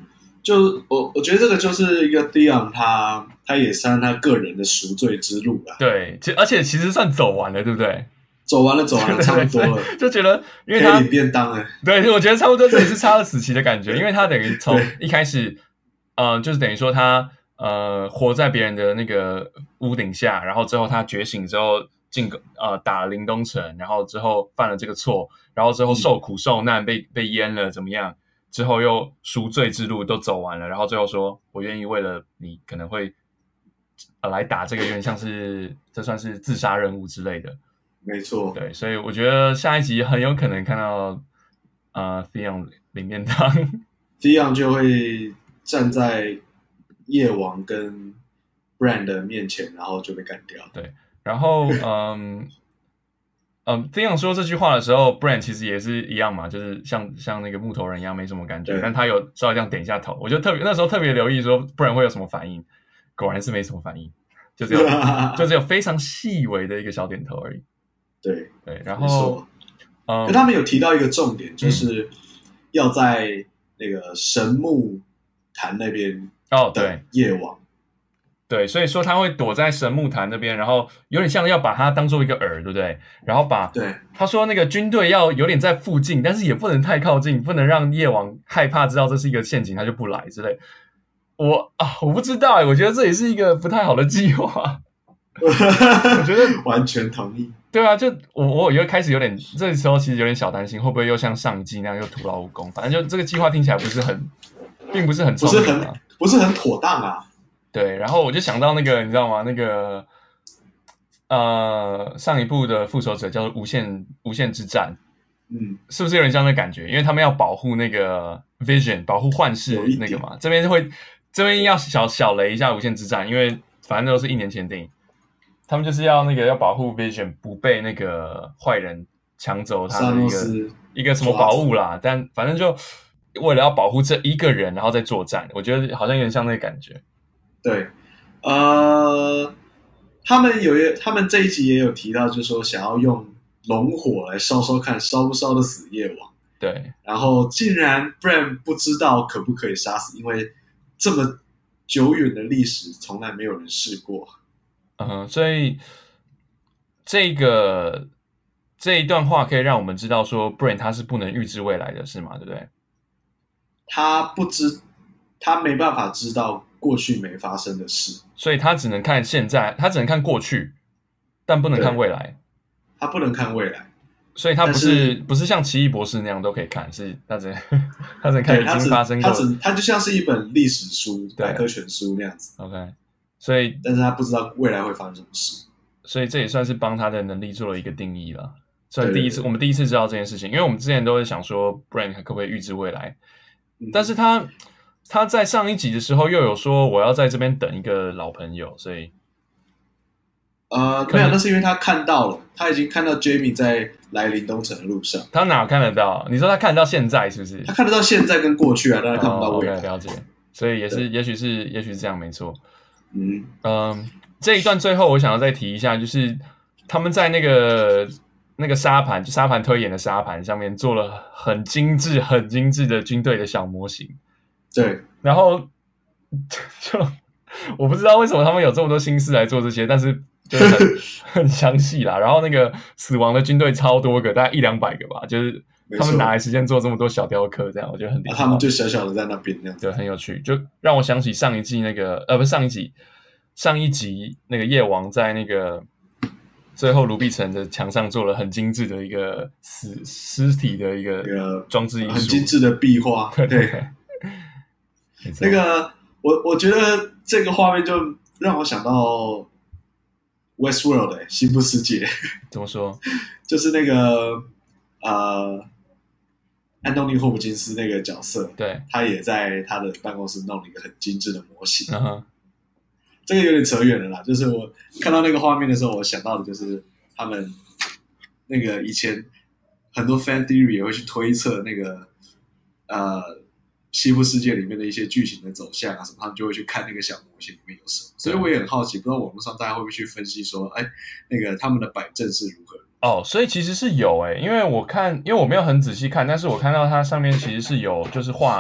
就我我觉得这个就是一个 Theon 他他也算他个人的赎罪之路啦。 对，其而且其实算走完了，对不对？ 走完了，走完了，差不多了， 就觉得因为他可以领便当了。 对，我觉得差不多这也是插了死期的感觉，因为他等于从一开始，呃，就是等于说他呃活在别人的那个屋顶下，然后之后他觉醒之后进呃打了林东城，然后之后犯了这个错，然后之后受苦受难，被被淹了，怎么样？之后又赎罪之路都走完了，然后最后说我愿意为了你可能会、呃、来打这个，有点像是这算是自杀任务之类的。 没错， 对，所以我觉得下一集很有可能看到呃 Theon 领便当 ，Theon 就会站在夜王跟 Bran 的面前，然后就被干掉。 对，然后嗯嗯 Theon 说这句话的时候 ，Bran 其实也是一样嘛，就是像像那个木头人一样没什么感觉，但他有稍微这样点一下头，我就特别那时候特别留意说 Bran 会有什么反应，果然是没什么反应，就只有就只有非常细微的一个小点头而已。 对对，然后， 嗯，他们有提到一个重点，就是要在那个神木坛那边哦，对， 夜王， 对，所以说他会躲在神木坛那边，然后有点像要把它当做一个饵，对不对？然后把， 对， 他说那个军队要有点在附近，但是也不能太靠近，不能让夜王害怕知道这是一个陷阱，他就不来之类。我啊，我不知道哎，我觉得这也是一个不太好的计划。我觉得完全同意。 对啊，就我我又开始有点，这时候其实有点小担心，会不会又像上一季那样又徒劳无功？反正就这个计划听起来不是很，并不是很聪明、啊， 不是很不是很妥当啊。 对，然后我就想到那个，你知道吗？那个呃，上一部的复仇者叫做《无限无限之战》， 嗯， 是不是有点像那感觉？因为他们要保护那个 Vision， 保护幻视那个嘛，这边会这边要小小雷一下《无限之战》，因为反正都是一年前电影。他们就是要那个要保护 Vision 不被那个坏人抢走他的一个一个什么宝物啦，但反正就为了要保护这一个人，然后再作战，我觉得好像有点像那个感觉。 对，呃，他们有一他们这一集也有提到，就是说想要用龙火来烧烧看，烧不烧得死夜王。 对， 然后竟然 Bran 不知道可不可以杀死，因为这么久远的历史，从来没有人试过。 嗯，所以这个这一段话可以让我们知道说 Bran 他是不能预知未来的，是吗？对不对？ 他不知，他没办法知道过去没发生的事， 所以他只能看现在，他只能看过去，但不能看未来。 他不能看未来， 所以他不是, 是不是像奇异博士那样都可以看，是他只能他只能看已经发生过， 他只他就像是一本历史书、百科全书那样子。 OK。所以， 但是他不知道未来会发生什么事， 所以这也算是帮他的能力做了一个定义了。算第一次，我们第一次知道这件事情，因为我们之前都是想说 Bran 可不可以预知未来，嗯、但是他他在上一集的时候又有说我要在这边等一个老朋友，所以呃，没有，那是因为他看到了，他已经看到 Jaime 在来临东城的路上。 他哪看得到？你说他看得到现在是不是？ 他看得到现在跟过去啊，但他看不到未来。 哦 okay, 了解，所以也是，也许是，也许是这样，没错。 嗯嗯，这一段最后我想要再提一下，就是他们在那个那个沙盘，就沙盘推演的沙盘上面做了很精致、很精致的军队的小模型。 对， 然后就我不知道为什么他们有这么多心思来做这些，但是就是很很详细啦。然后那个死亡的军队超多个，大概一两百个吧，就是他们哪来时间做这么多小雕刻？这样我觉得很厉害、 啊。他们就小小的在那边那样子， 对，很有趣，就让我想起上一季那个呃，不是上一集，上一集那个夜王在那个最后卢碧城的墙上做了很精致的一个死尸体的一个装置艺术， 很精致的壁画。 对对对， 那个我我觉得这个画面就让我想到 Westworld、欸、西部世界。 怎么说？ 就是那个呃。安东尼·霍普金斯那个角色， 对， 他也在他的办公室弄了一个很精致的模型。 Uh-huh. 这个有点扯远了啦，就是我看到那个画面的时候，我想到的就是他们那个以前很多 fan theory 也会去推测那个呃西部世界里面的一些剧情的走向啊什么，他们就会去看那个小模型里面有什么。所以我也很好奇，不知道网络上大家会不会去分析说，哎，那个他们的摆阵是如何。 哦，所以其实是有诶、欸，因为我看，因为我没有很仔细看，但是我看到它上面其实是有，就是画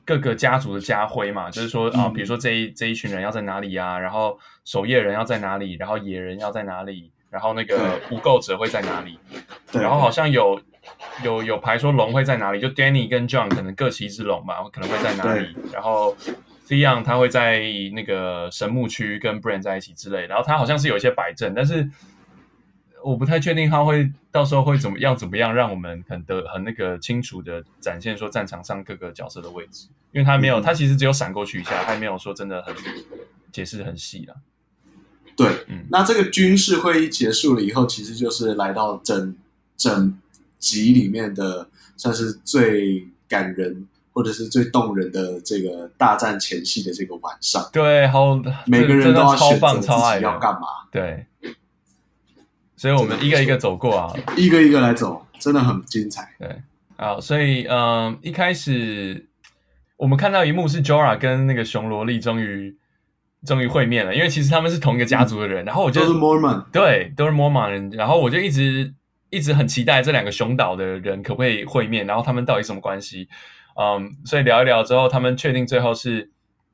各个家族的家徽嘛，就是说啊、呃，比如说这一这一群人要在哪里啊，然后守夜人要在哪里，然后野人要在哪里，然后那个无垢者会在哪里，然后好像有有有排说龙会在哪里，就 Danny 跟 John 可能各骑一只龙吧，可能会在哪里，然后 Theon 他会在那个神木区跟 Bran 在一起之类的，然后他好像是有一些摆阵，但是我不太确定他会到时候会怎么样怎么样让我们很得很那个清楚的展现说战场上各个角色的位置，因为他没有、嗯、他其实只有闪过去一下，他没有说真的很解释很细啦。 对、嗯，那这个军事会议结束了以后，其实就是来到整整集里面的算是最感人或者是最动人的这个大战前夕的这个晚上。 对，好， 每个人都要选择自己要干嘛。 对。所以我们一个一个走过啊， 一个一个来走，真的很精彩。 对，好，所以嗯、呃，一开始我们看到一幕是 Jorah 跟那个熊萝莉终于终于会面了，因为其实他们是同一个家族的人，嗯、然后我就都是 Mormon， 对，都是 Mormon 人，然后我就一直一直很期待这两个熊岛的人可不可以会面，然后他们到底什么关系？嗯，所以聊一聊之后，他们确定最后是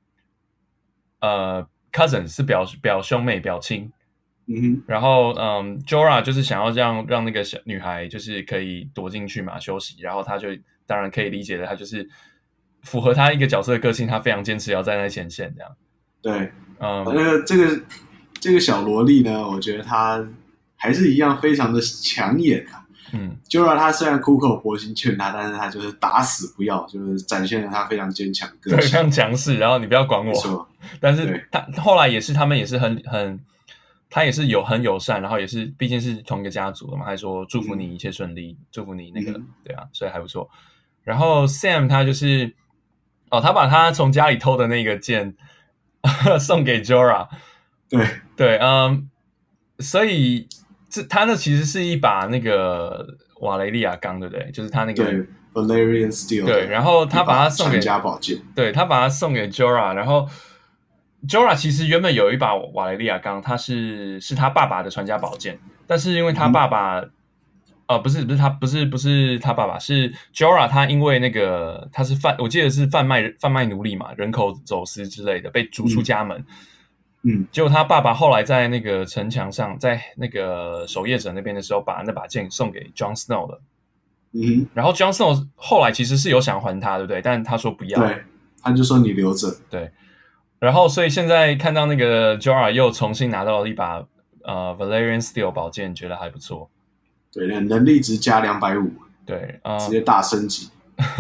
呃 cousin 是表表兄妹表亲。 嗯哼， 然后嗯 Jorah 就是想要让让那个小女孩就是可以躲进去嘛休息，然后他就当然可以理解的，他就是符合他一个角色的个性，他非常坚持要站在前线这样。 对， 嗯， 那个这个这个小萝莉呢，我觉得她还是一样非常的抢眼啊。 嗯 Jorah 他虽然苦口婆心劝他，但是他就是打死不要，就是展现了他非常坚强的个性， 对，非常强势，然后你不要管我。但是他后来也是他们也是很很。他也是有很友善，然后也是毕竟是同一个家族的嘛，还说祝福你一切顺利，嗯、祝福你那个、嗯、对啊，所以还不错。然后 Sam 他就是哦，他把他从家里偷的那个剑送给 Jorah， 对对，嗯，所以这他那其实是一把那个瓦雷利亚钢，对不对？就是他那个对 Valyrian Steel， 对，然后他把他送给传家宝剑， 对他把他送给 Jorah， 然后。Jorah 其实原本有一把瓦雷利亚钢，他是是他爸爸的传家宝剑，但是因为他爸爸，嗯、呃，不是不是他不是不是他爸爸，是 Jorah 他因为那个他是贩，我记得是贩卖贩卖奴隶嘛，人口走私之类的，被逐出家门。 嗯， 结果他爸爸后来在那个城墙上，在那个守夜者那边的时候，把那把剑送给 Jon Snow 了。 嗯， 然后 Jon Snow 后来其实是有想还他，对不对？但他说不要， 对，他就说你留着， 对。然后，所以现在看到那个 Jorah 又重新拿到了一把呃 Valyrian Steel 宝剑，觉得还不错。 对，能力值加两百五， 对，呃、 直接大升级。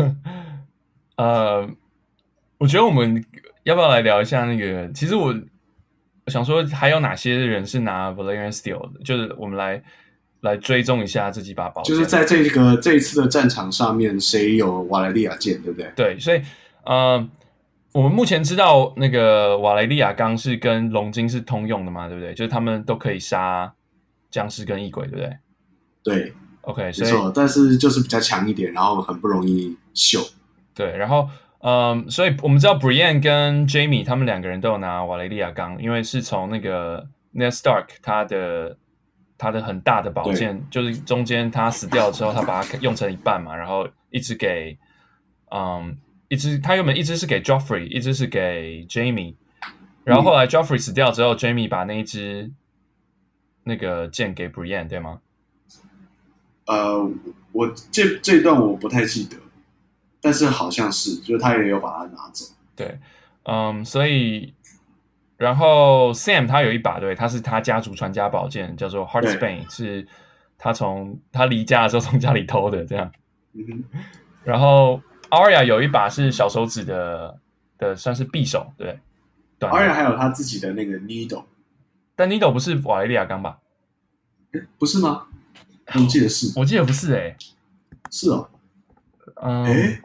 呃，我觉得我们要不要来聊一下那个？其实我想说，还有哪些人是拿 Valyrian Steel 的？就是我们来来追踪一下这几把宝剑。 就是在这个这一次的战场上面，谁有瓦莱利亚剑，对不对？ 对，所以呃。我们目前知道那个瓦雷利亚钢是跟龙晶是通用的嘛，对不对？就是他们都可以杀僵尸跟异鬼，对不对？ 对 ，OK， 所以没错，但是就是比较强一点，然后很不容易秀。 对，然后嗯，所以我们知道 Brienne 跟 Jaime 他们两个人都有拿瓦雷利亚钢，因为是从那个 Ned Stark 他的他的很大的宝剑，就是中间他死掉之后，他把它用成一半嘛，然后一直给嗯。一只他原本一只是给 Joffrey， 一只是给 Jaime， 然后后来 Joffrey 死掉之后、嗯、Jaime 把那一只那个剑给 Brienne， 对吗？ 呃，我这这一段我不太记得，但是好像是，就是他也有把它拿走。 对，嗯，所以然后 Sam 他有一把，对，他是他家族传家宝剑，叫做 Heartsbane， 是他从他离家的时候从家里偷的，这样。 嗯哼， 然后。Arya 有一把是小手指的的，算是匕首，对不对 ？Arya 还有他自己的那个 Needle， 但 Needle 不是瓦雷利亚钢吧？ 不是吗？我记得是， 我记得不是哎、欸， 是哦， 嗯， 欸、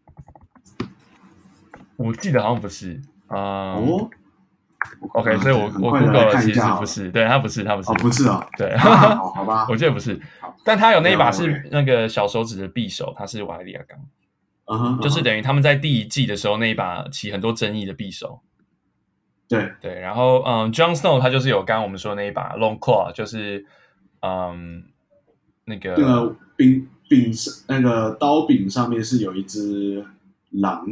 我记得好像不是，嗯， 哦 ，OK， 所以我我 Google 了，其实不是，对，他不是，他不是， 哦，不是哦， 对， 啊、好, 好吧， 我记得不是，但他有那一把是那个小手指的匕首，他是瓦雷利亚钢。 Uh-huh, 就是等于他们在第一季的时候那一把起很多争议的匕首， 对对，然后嗯 ，Jon Snow 他就是有刚刚我们说的那一把 Long Claw， 就是嗯那个那个柄柄那个刀柄上面是有一只狼的，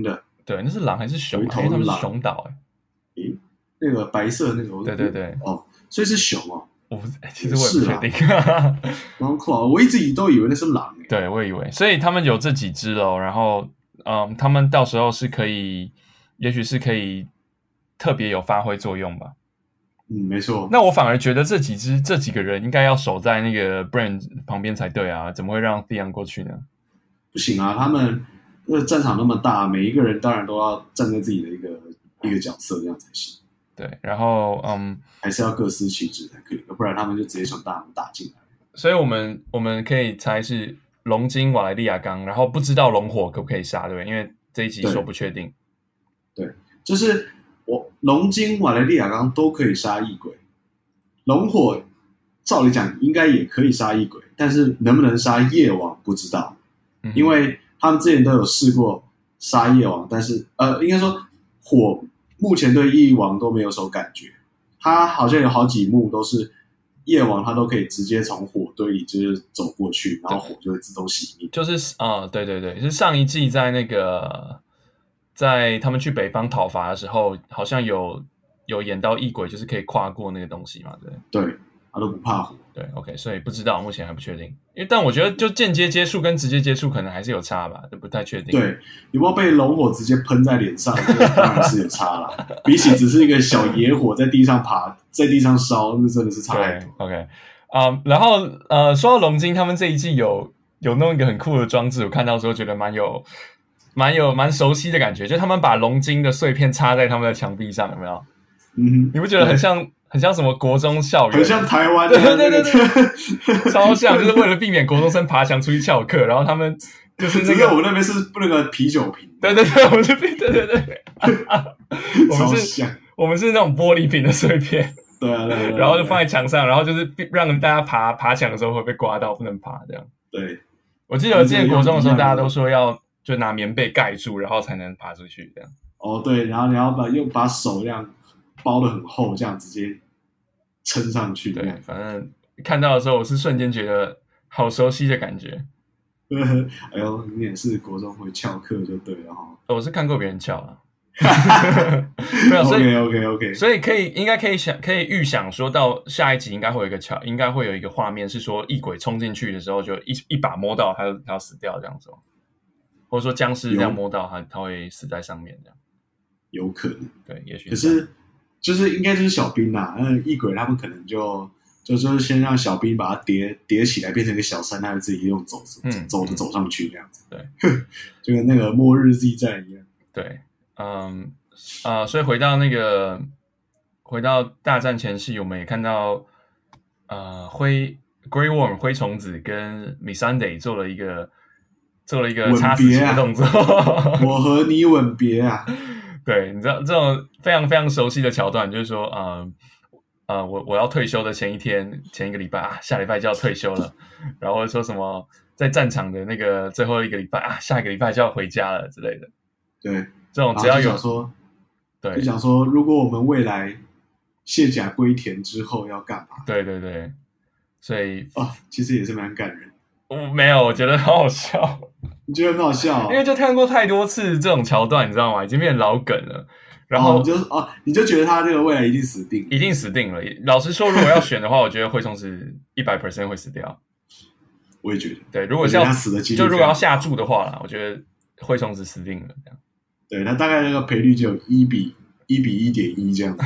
对，那是狼还是熊、啊？ 有一头因为他们是狼熊岛哎、 诶，那个白色的那个， 对对对， 哦，所以是熊哦。 我不，其实我也不确定。 蛮酷啊！我一直都以为那是狼诶、欸。 对，我也以为，所以他们有这几只哦，然后嗯，他们到时候是可以，也许是可以特别有发挥作用吧。 嗯，没错。 那我反而觉得这几只这几个人应该要守在那个 Brand 旁边才对啊，怎么会让 Theon 过去呢？ 不行啊，他们那战场那么大，每一个人当然都要站在自己的一个一个角色，这样才行。 对，然后嗯， 还是要各司其职才可以，不然他们就直接从大门打进来。 所以我们我们可以猜是龙金、瓦莱利亚刚，然后不知道龙火可不可以杀，对不对？因为这一集说不确定。 对，就是我龙金、瓦莱利亚刚都可以杀异鬼，龙火照理讲应该也可以杀异鬼，但是能不能杀夜王不知道， 嗯、 因为他们之前都有试过杀夜王，但是呃，应该说火目前对夜王都没有什么感觉，他好像有好几幕都是夜王他都可以直接从火堆里就是走过去，然后火就会自动熄灭。 就是啊、呃，对对对，是上一季在那个在他们去北方讨伐的时候，好像有有演到异鬼，就是可以跨过那个东西嘛，对对，他都不怕火。 对 ，OK， 所以不知道，目前还不确定。因为但我觉得就间接接触跟直接接触可能还是有差吧，都不太确定。 对，有没有被龙火直接喷在脸上，这个当然是有差啦。比起只是一个小野火在地上爬，在地上烧，那真的是差太多。 OK， 啊、um, 然后呃，说到龙晶，他们这一季有有弄一个很酷的装置，我看到的时候觉得蛮有、蛮有、蛮熟悉的感觉，就他们把龙晶的碎片插在他们的墙壁上，有没有？ 嗯哼， 你不觉得很像？很像什么国中校园， 很像台湾的， 对对对对，超像，就是为了避免国中生爬墙出去翘课，然后他们就是那个我们那边是那个啤酒瓶， 对对对，我们这边对对对，我们是，我们是那种玻璃瓶的碎片， 对啊对啊， 然后就放在墙上，然后就是让大家爬爬墙的时候会被刮到，不能爬这样。 对， 我记得我之前国中的时候，大家都说要就拿棉被盖住，然后才能爬出去这样。 哦对，然后你要把又把手这样包得很厚，这样直接撑上去。 对，反正看到的时候，我是瞬间觉得好熟悉的感觉。 哎呦，你也是国中会翘课就对了哈。 我是看过别人翘了，没有，所以 OK OK OK， 所以可以应该可以想可以预想说到下一集应该会有一个翘，应该会有一个画面是说异鬼冲进去的时候就一一把摸到他他要死掉这样子，或者说僵尸这样摸到他他会死在上面这样。 有可能， 对，也许可是就是应该就是小兵啦，那异鬼他们可能就就就是先让小兵把它叠叠起来，变成一个小山，他们自己用走嗯走着走上去这样子。 对， 就跟那个末日 Z 战一样。 对，嗯呃，所以回到那个回到大战前夕，我们也看到呃灰 Grey Worm 灰虫子跟 Missandei 做了一个做了一个擦死的动作， 啊、我和你吻别啊！ 对，你知道这种非常非常熟悉的桥段，就是说，呃，呃，我我要退休的前一天，前一个礼拜啊，下礼拜就要退休了，然后说什么在战场的那个最后一个礼拜啊，下一个礼拜就要回家了之类的。 对， 这种只要有说， 对， 就想说，如果我们未来卸甲归田之后要干嘛？ 对对对，所以哦，其实也是蛮感人。 我没有，我觉得好好笑。 你觉得很好笑、哦？ 因为就看过太多次这种桥段，你知道吗？已经变成老梗了。然后、 哦、就哦，你就觉得他这个未来一定死定， 一定死定了。老实说，如果要选的话，我觉得灰虫子一百 percent 会死掉。 我也觉得， 对，如果是要死的几率， 就如果要下注的话啦，我觉得灰虫子死定了。这样， 对，他大概那个赔率就有一比一比一点一这样子。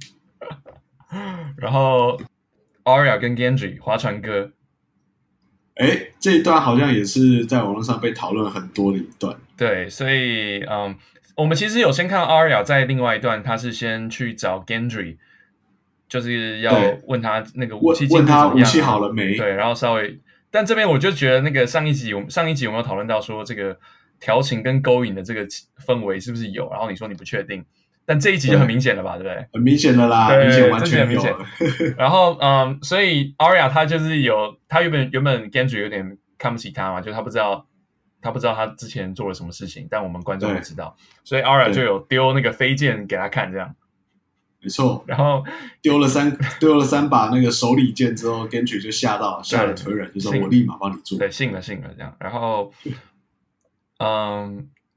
然后 Arya 跟 Gendry 划船歌。 哎，这一段好像也是在网络上被讨论很多的一段。 对，所以嗯，我们其实有先看到 Arya 在另外一段，他是先去找 Gendry， 就是要问他那个武器进度怎么样、啊、 问他武器好了没？ 对，然后稍微，但这边我就觉得那个上一集，我们上一集有没有讨论到说这个调情跟勾引的这个氛围是不是有？然后你说你不确定。但这一集就很明显了吧，对不对？ 很明显的啦， 对， 明显完全很明显。然后，嗯，所以 Arya 他就是有，他原本原本 Gendry 有点看不起他嘛，就他不知道，他不知道他之前做了什么事情，但我们观众会知道，所以 Arya 就有丢那个飞剑给他看，这样。 没错。 然后丢了三丢了三把那个手里剑之后 ，Gendry 就吓到，吓得腿软，就说我立马帮你做。 对，信了信了这样。然后，嗯。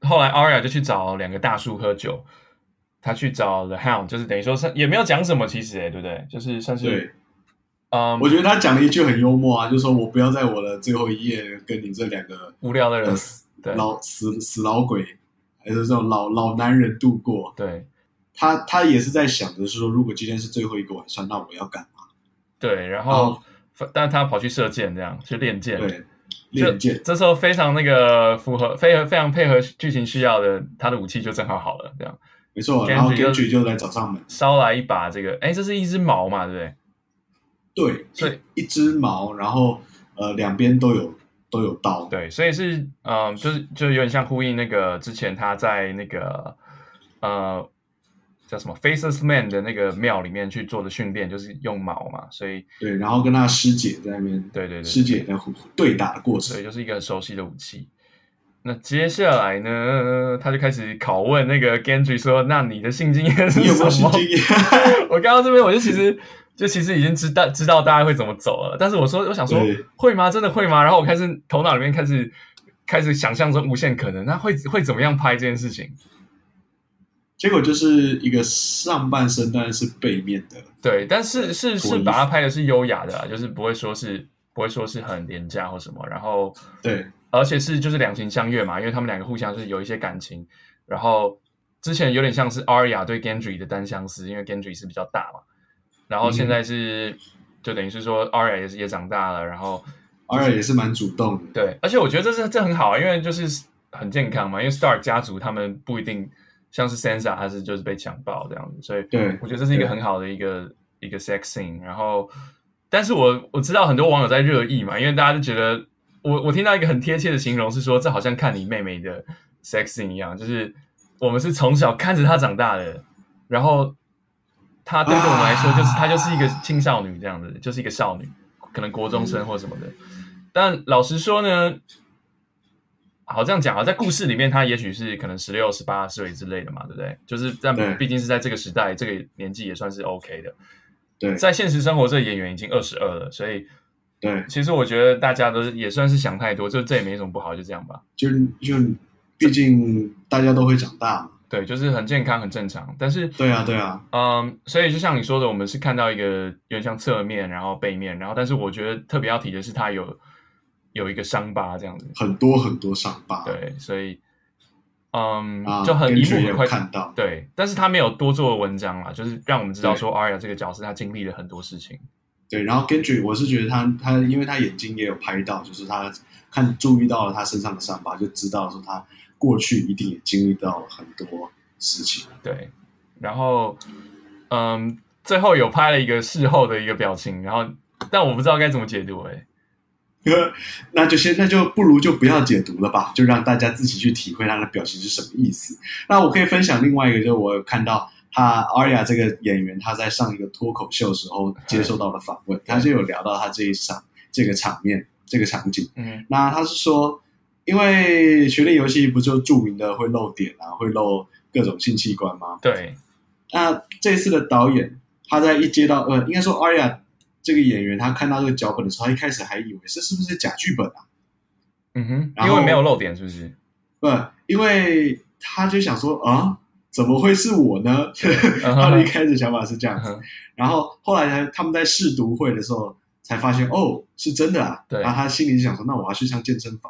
后来 Arya 就去找两个大叔喝酒，他去找 The Hound， 就是等于说也没有讲什么，其实哎，对不对？就是算是对。 嗯， 我觉得他讲了一句很幽默啊，就说我不要在我的最后一页跟你这两个无聊的人、 呃、老死死老鬼，还是这种老老男人度过。 对， 他他也是在想的是说，如果今天是最后一个晚上，那我要干嘛？ 对，然后，哦、但他跑去射箭，这样去练箭。 对，练箭。 这时候非常那个符合，非常非常配合剧情需要的，他的武器就正好好了，这样。 没错，然后 Gendry 就来找上门， 捎来一把这个，哎，这是一只矛嘛，对不对？ 对， 所以一只矛，然后呃两边都有都有刀， 对，所以是嗯、呃，就是就有点像呼应那个之前他在那个呃叫什么 Faceless Man 的那个庙里面去做的训练，就是用矛嘛，所以对，然后跟他师姐在那边， 对对对， 师姐的对打的过程， 对，就是一个很熟悉的武器。那接下来呢，他就开始拷问那个 Gendry 说：“那你的性经验是什么？” 你有没有性经验？ 我刚刚这边我就其实。就其实已经知道知道大家会怎么走了，但是我说我想说会吗？真的会吗？然后我开始头脑里面开始开始想象中无限可能，那会会怎么样拍这件事情？ 结果就是一个上半身当然是背面的， 对，但是是是把它拍的是优雅的啦，就是不会说是不会说是很廉价或什么，然后对， 而且是就是两情相悦嘛，因为他们两个互相就是有一些感情，然后之前有点像是 Arya 对 Gendry 的单相思，因为 Gendry 是比较大嘛。然后现在是，嗯、就等于是说 Arya 也是也长大了，然后、 就是、Arya 也是蛮主动的， 对，而且我觉得这是这很好，因为就是很健康嘛，因为 Stark 家族他们不一定像是 Sansa 还是就是被强暴这样子，所以对， 我觉得这是一个很好的一个一个 sex scene。然后，但是我我知道很多网友在热议嘛，因为大家就觉得我我听到一个很贴切的形容是说，这好像看你妹妹的 sex scene 一样，就是我们是从小看着她长大的，然后。她对我们来说，就是她就是一个青少女这样子，就是一个少女，可能国中生或什么的。但老实说呢，好这样讲啊，在故事里面，她也许是可能十六、十八岁之类的嘛，对不对？就是在毕竟是在这个时代，这个年纪也算是 OK 的。 对， 在现实生活，这个演员已经二十二了，所以对， 其实我觉得大家都也算是想太多，就这也没什么不好，就这样吧。 就就毕竟大家都会长大嘛。 对，就是很健康、很正常，但是对啊，对啊， 嗯，所以就像你说的，我们是看到一个有点像侧面，然后背面，然后但是我觉得特别要提的是，他有有一个伤疤这样子， 很多很多伤疤， 对，所以嗯， 啊、 就很一幕很快看到， 对，但是他没有多做文章啦，就是让我们知道说 Arya 这个角色他经历了很多事情， 对，然后 Gendry 我是觉得他他因为他眼睛也有拍到，就是他看注意到了他身上的伤疤，就知道说他。过去一定也经历到了很多事情， 对，然后，嗯，最后有拍了一个事后的一个表情，然后，但我不知道该怎么解读哎， 那就先那就不如就不要解读了吧，就让大家自己去体会他的表情是什么意思。那我可以分享另外一个，就是我有看到他 Arya 这个演员，他在上一个脱口秀的时候接受到的访问，他就有聊到他这一场这个场面这个场景， 嗯， 那他是说。因为权力游戏不就著名的会露点啊，会露各种性器官吗？ 对。 那这次的导演，他在一接到呃，应该说 Arya 这个演员，他看到这个脚本的时候，他一开始还以为这是不是假剧本啊？ 嗯哼，因为没有露点，是不是？ 不，因为他就想说啊，怎么会是我呢？他的一开始想法是这样子， uh-huh. 然后后来他们在试读会的时候。才发现哦，是真的啊！然后他心里就想说：“那我要去上健身房。”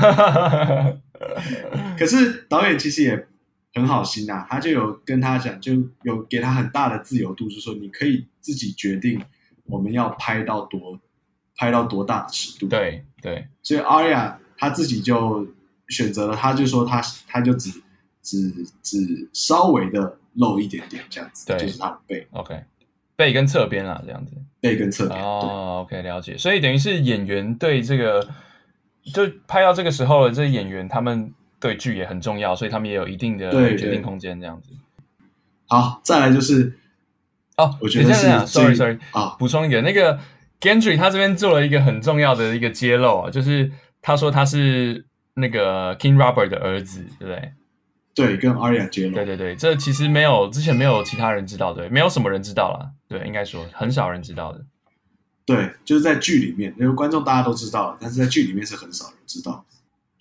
可是导演其实也很好心啊，他就有跟他讲，就有给他很大的自由度，就是说你可以自己决定我们要拍到多拍到多大的尺度。 对对， 所以 Arya 他自己就选择了，他就说他他就只只只稍微的露一点点这样子，就是他的背。 OK。背跟侧边啦，这样子。 背跟侧边。 哦 ，OK， 了解。所以等于是演员对这个，就拍到这个时候了，这些演员他们对剧也很重要，所以他们也有一定的决定空间，这样子。 好，再来就是哦， 我觉得是 ，sorry sorry， 啊， 补充一个，那个 Gendry 他这边做了一个很重要的一个揭露啊，就是他说他是那个 King Robert 的儿子，对不对？ 对，跟 Arya 揭露。 对对对，这其实没有之前没有其他人知道，对，没有什么人知道啦，对，应该说很少人知道的。 对，就是在剧里面，因为观众大家都知道，但是在剧里面是很少人知道。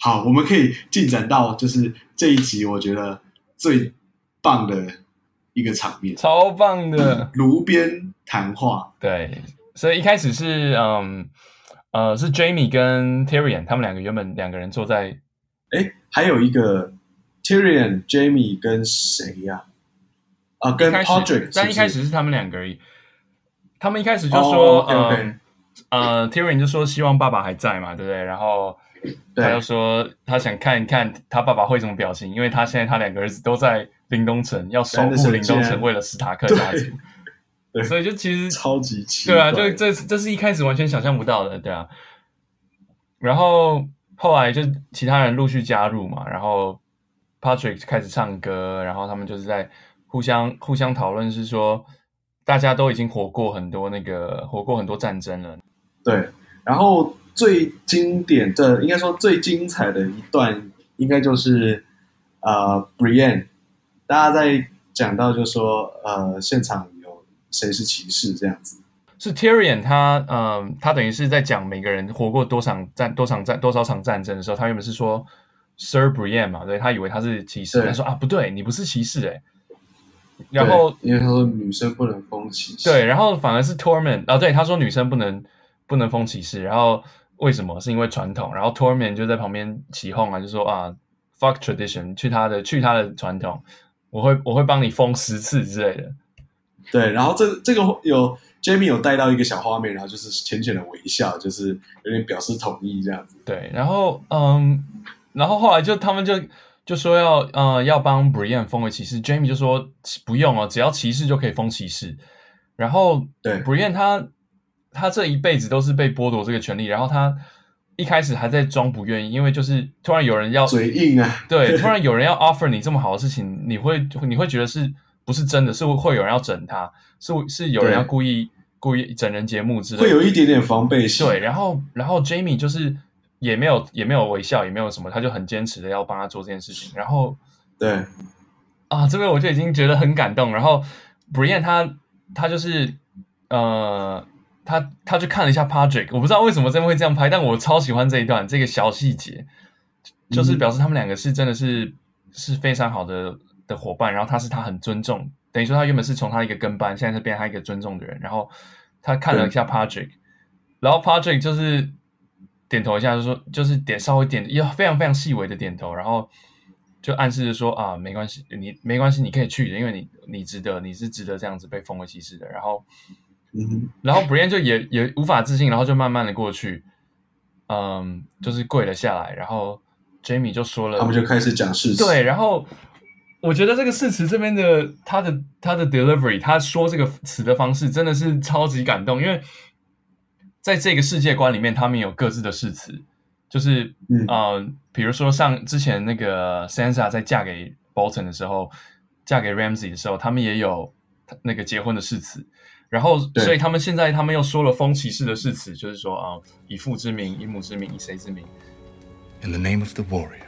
好，我们可以进展到就是这一集我觉得最棒的一个场面， 超棒的炉边谈话。 对，所以一开始是嗯呃是 Jaime 跟 Tyrion 他们两个原本两个人坐在， 哎，还有一个 Tyrion、Jaime 跟谁呀、啊？啊，跟 Podrick， 但一开始是他们两个而已。他们一开始就说， 哦 okay, okay. 嗯呃 Tyrion 就说希望爸爸还在嘛，对不对？然后他就说他想看一看他爸爸会什么表情，因为他现在他两个儿子都在林东城，要守护林东城，为了史塔克家族。 对， 所以就其实超级奇怪， 对啊，就这这是一开始完全想象不到的，对啊。然后后来就其他人陆续加入嘛，然后 Patrick 开始唱歌，然后他们就是在互相互相讨论，是说大家都已经活过很多那个活过很多战争了。 对，然后最经典的应该说最精彩的一段，应该就是呃 Brienne， 大家在讲到就说呃现场有谁是骑士这样子。 是 Tyrion 他嗯他等于是在讲每个人活过多场战多场战多少场战争的时候，他原本是说 Sir Brienne 嘛，对，他以为他是骑士，他说啊不对，你不是骑士哎。然后因为他说女生不能封骑士， 对，然后反而是 Tormund 啊，对，他说女生不能不能封骑士，然后为什么？是因为传统，然后 Tormund 就在旁边起哄啊，就说啊 fuck tradition， 去他的去他的传统，我会我会帮你封十次之类的。 对，然后这这个有 Jaime 有带到一个小画面，然后就是浅浅的微笑，就是有点表示同意这样子。 对，然后嗯，然后后来就他们就就说要呃要帮 Brienne 封为骑士 ，Jaime 就说不用哦，只要骑士就可以封骑士。然后对 Brienne 他他这一辈子都是被剥夺这个权利，然后他一开始还在装不愿意，因为就是突然有人要嘴硬啊， 对，突然有人要 offer 你这么好的事情，你会你会觉得是不是真的？是会有人要整他，是是有人要故意故意整人节目之类的， 会有一点点防备心。 对，然后然后 Jaime 就是也没有也没有微笑，也没有什么，他就很坚持的要帮他做这件事情。然后对啊，这边我就已经觉得很感动。然后 Brienne 他他就是呃。他他去看了一下 Patrick， 我不知道为什么这边会这样拍，但我超喜欢这一段这个小细节，就是表示他们两个是真的是、嗯、是非常好的的伙伴，然后他是他很尊重，等于说他原本是从他一个跟班，现在是变成他一个尊重的人，然后他看了一下 Patrick， 然后 Patrick 就是点头一下，就说就是点稍微点，也非常非常细微的点头，然后就暗示着说啊，没关系，你没关系，你可以去的，因为你你值得，你是值得这样子被封为骑士的，然后。 嗯， 然后 Brienne 就也也无法置信，然后就慢慢的过去，嗯，就是跪了下来，然后 Jaime 就说了， 他们就开始讲誓词。 对，然后我觉得这个誓词这边的他的他的 delivery， 他说这个词的方式真的是超级感动，因为在这个世界观里面，他们有各自的誓词，就是嗯、呃，比如说像之前那个 Sansa 在嫁给 Bolton 的时候，嫁给 Ramsay 的时候，他们也有那个结婚的誓词。然后，所以他们现在他们又说了封骑士的誓词，就是说啊，以父之名，以母之名，以谁之名 ？In the name of the warrior,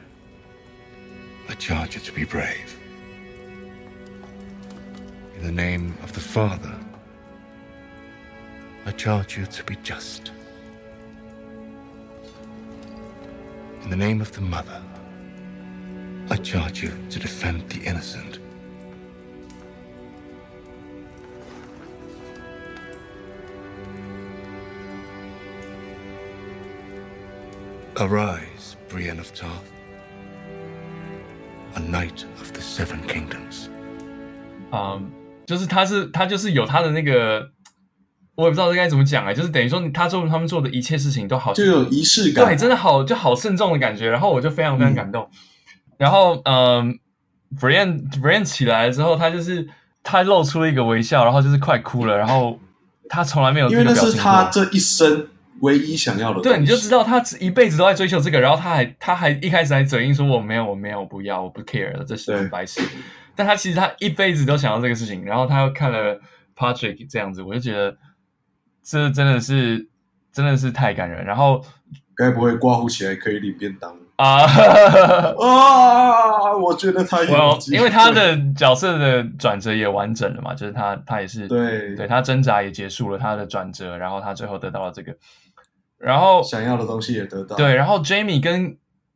I charge you to be brave. In the name of the father, I charge you to be just. In the name of the mother, I charge you to defend the innocent. Arise, Brienne of Tarth, a knight of the seven kingdoms. 嗯、um, 就是他是他就是有他的那个，我也不知道该怎么讲啊，就是等于说他做他们做的一切事情都好， 就有仪式感， 对，真的好就好慎重的感觉，然后我就非常非常感动。嗯、然后嗯 ，Brienne Brienne 起来了之后，他就是他露出了一个微笑，然后就是快哭了，然后他从来没有这个表情过， 因为那是他这一生唯一想要的东西。 对，你就知道他一辈子都在追求这个，然后他还他还一开始还嘴硬说我没有我没有我不要我不 care 了，这是白痴。但他其实他一辈子都想要这个事情，然后他又看了 Patrick 这样子，我就觉得这真的是真的是太感人。然后该不会刮胡起来可以领便当啊啊！我觉得他有机会， 因为他的角色的转折也完整了嘛，就是他他也是对对他挣扎也结束了他的转折，然后他最后得到了这个，然后想要的东西也得到。 对，然后 Jaime 跟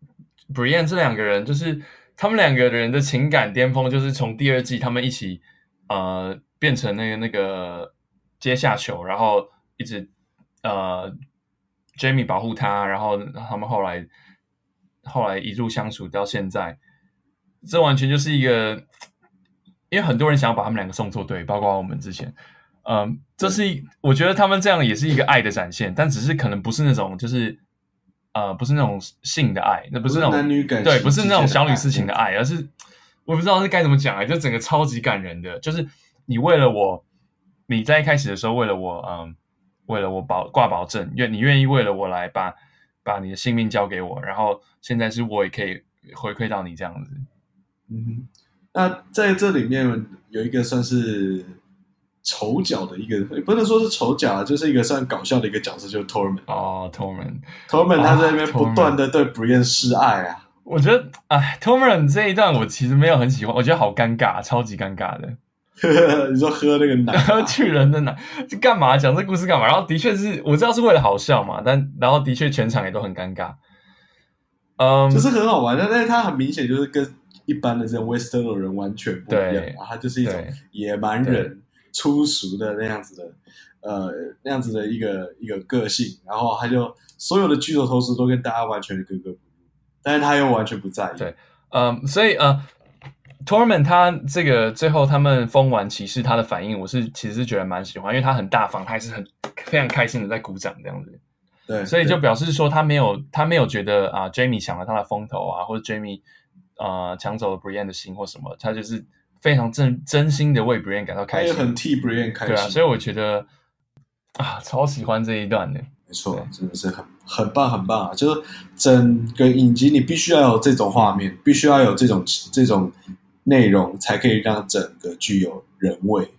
Brienne 这两个人，就是他们两个人的情感巅峰，就是从第二季他们一起呃变成那个那个阶下囚，然后一直呃 Jamie 保护他，然后他们后来后来一路相处到现在，这完全就是一个，因为很多人想要把他们两个送错队，包括我们之前。嗯，这是一，我觉得他们这样也是一个爱的展现，但只是可能不是那种就是呃，不是那种性的爱，那不是那种男女感， 对，不是那种小女私情的爱，而是我不知道是该怎么讲啊，就整个超级感人的，就是你为了我，你在一开始的时候为了我，嗯，为了我保挂保证，愿你愿意为了我来把把你的性命交给我，然后现在是我也可以回馈到你这样子。 嗯哼，那在这里面有一个算是丑角的一个，不能说是丑角啊，就是一个算搞笑的一个角色，就是 Tormund。 哦 ，Tormund，Tormund Tormund 他在那边不断的对 Brienne 示爱啊。 我觉得，哎 ，Tormund 这一段我其实没有很喜欢，我觉得好尴尬，超级尴尬的。 你说喝那个奶、啊， 喝巨人的奶，这干嘛？讲这故事干嘛？然后的确是我知道是为了好笑嘛，但然后的确全场也都很尴尬。嗯， 就是很好玩，但但是他很明显就是跟一般的这种 Western 人完全不一样啊，他就是一种野蛮人、粗俗的那样子的，呃，那样子的一个一个个性，然后他就所有的举手投足都跟大家完全格格不入，但是他又完全不在意。 对，嗯，所以呃。Tormund 他这个最后他们封完骑士，他的反应我是其实是觉得蛮喜欢，因为他很大方，他还是很非常开心的在鼓掌这样子。 对， 所以就表示说他没有他没有觉得啊、呃、Jamie 抢了他的风头啊，或者 Jamie 呃抢走了 Brienne 的心或什么，他就是非常真真心的为 Brienne 感到开心， 他也很替 Brienne 开心。 对啊，所以我觉得啊超喜欢这一段的。 没错，真的是很很棒很棒啊！就是整个影集你必须要有这种画面，必须要有这种这种内容，才可以让整个具有人味。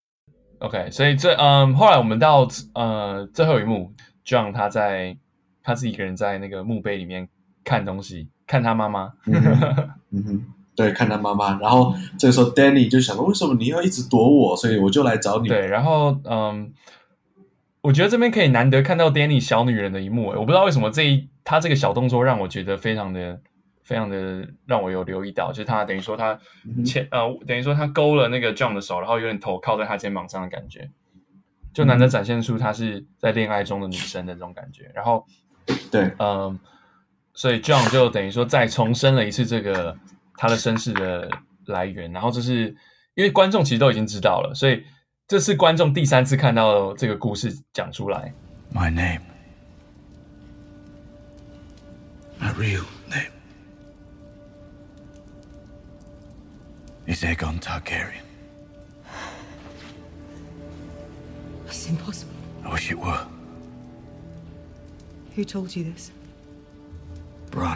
OK， 所以这嗯，后来我们到呃最后一幕 ，Jon 他在他自己一个人在那个墓碑里面看东西，看他妈妈。 嗯哼，嗯哼，对，看他妈妈。然后这个时候 Danny 就想说，为什么你要一直躲我？所以我就来找你。 对，然后嗯。我觉得这边可以难得看到 Danny 小女人的一幕，我不知道为什么这一他这个小动作让我觉得非常的非常的让我有留意到，就是他等于说他牵、嗯、呃等于说他勾了那个 Jon 的手，然后有点头靠在他肩膀上的感觉，就难得展现出他是在恋爱中的女生的这种感觉。然后对， 嗯，所以 Jon 就等于说再重申了一次这个他的身世的来源，然后这是因为观众其实都已经知道了，所以。这是观众第三次看到这个故事讲出来。 My name, my real name, is Aegon Targaryen. It's impossible. I wish it were. Who told you this? Bran.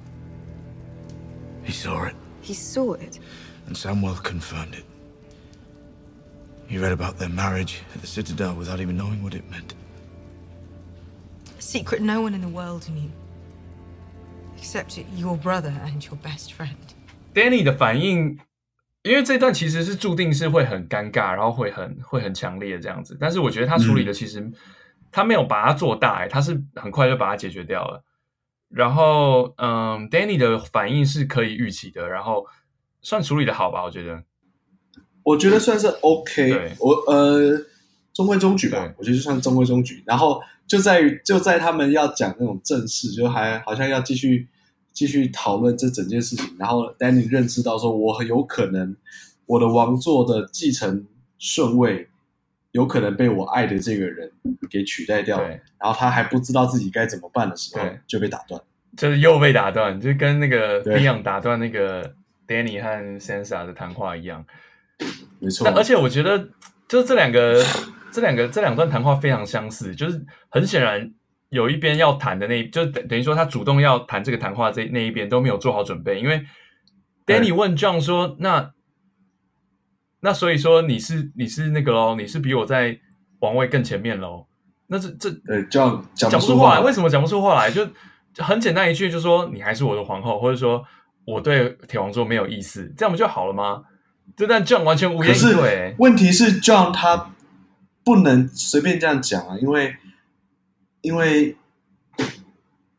He saw it. He saw it? And Samwell confirmed it. He read about their marriage at the Citadel without even knowing what it meant. A secret no one in the world knew. Except your brother and your best friend. Danny 的反应，因为这段其实是注定是会很尴尬，然后会很会很强烈这样子。但是我觉得他处理的其实、嗯、他没有把它做大、欸，他是很快就把它解决掉了。然后，嗯 ，Danny 的反应是可以预期的，然后算处理的好吧，我觉得。 我觉得算是 OK， 我呃中规中矩吧，我觉得就算中规中矩。然后就在于就在他们要讲那种正事，就还好像要继续继续讨论这整件事情。然后 Danny 认知到说，我很有可能我的王座的继承顺位有可能被我爱的这个人给取代掉，然后他还不知道自己该怎么办的时候，就被打断， 就是又被打断，就跟那个 Theon 打断那个 Danny 和 Sansa 的谈话一样。 没错， 而且我觉得，就是这两个、这两个、这两段谈话非常相似，就是很显然有一边要谈的那，就等等于说他主动要谈这个谈话这那一边都没有做好准备，因为 Danny 问 Jon 说：“那那所以说你是你是那个咯，你是比我在王位更前面咯？那这这对 Jon 讲不出话来，为什么讲不出话来？就很简单一句，就说你还是我的皇后，或者说我对铁王座没有意思，这样不就好了吗？”这但 Jon 完全无言以对、欸。 问题是 Jon 他不能随便这样讲啊，因为因为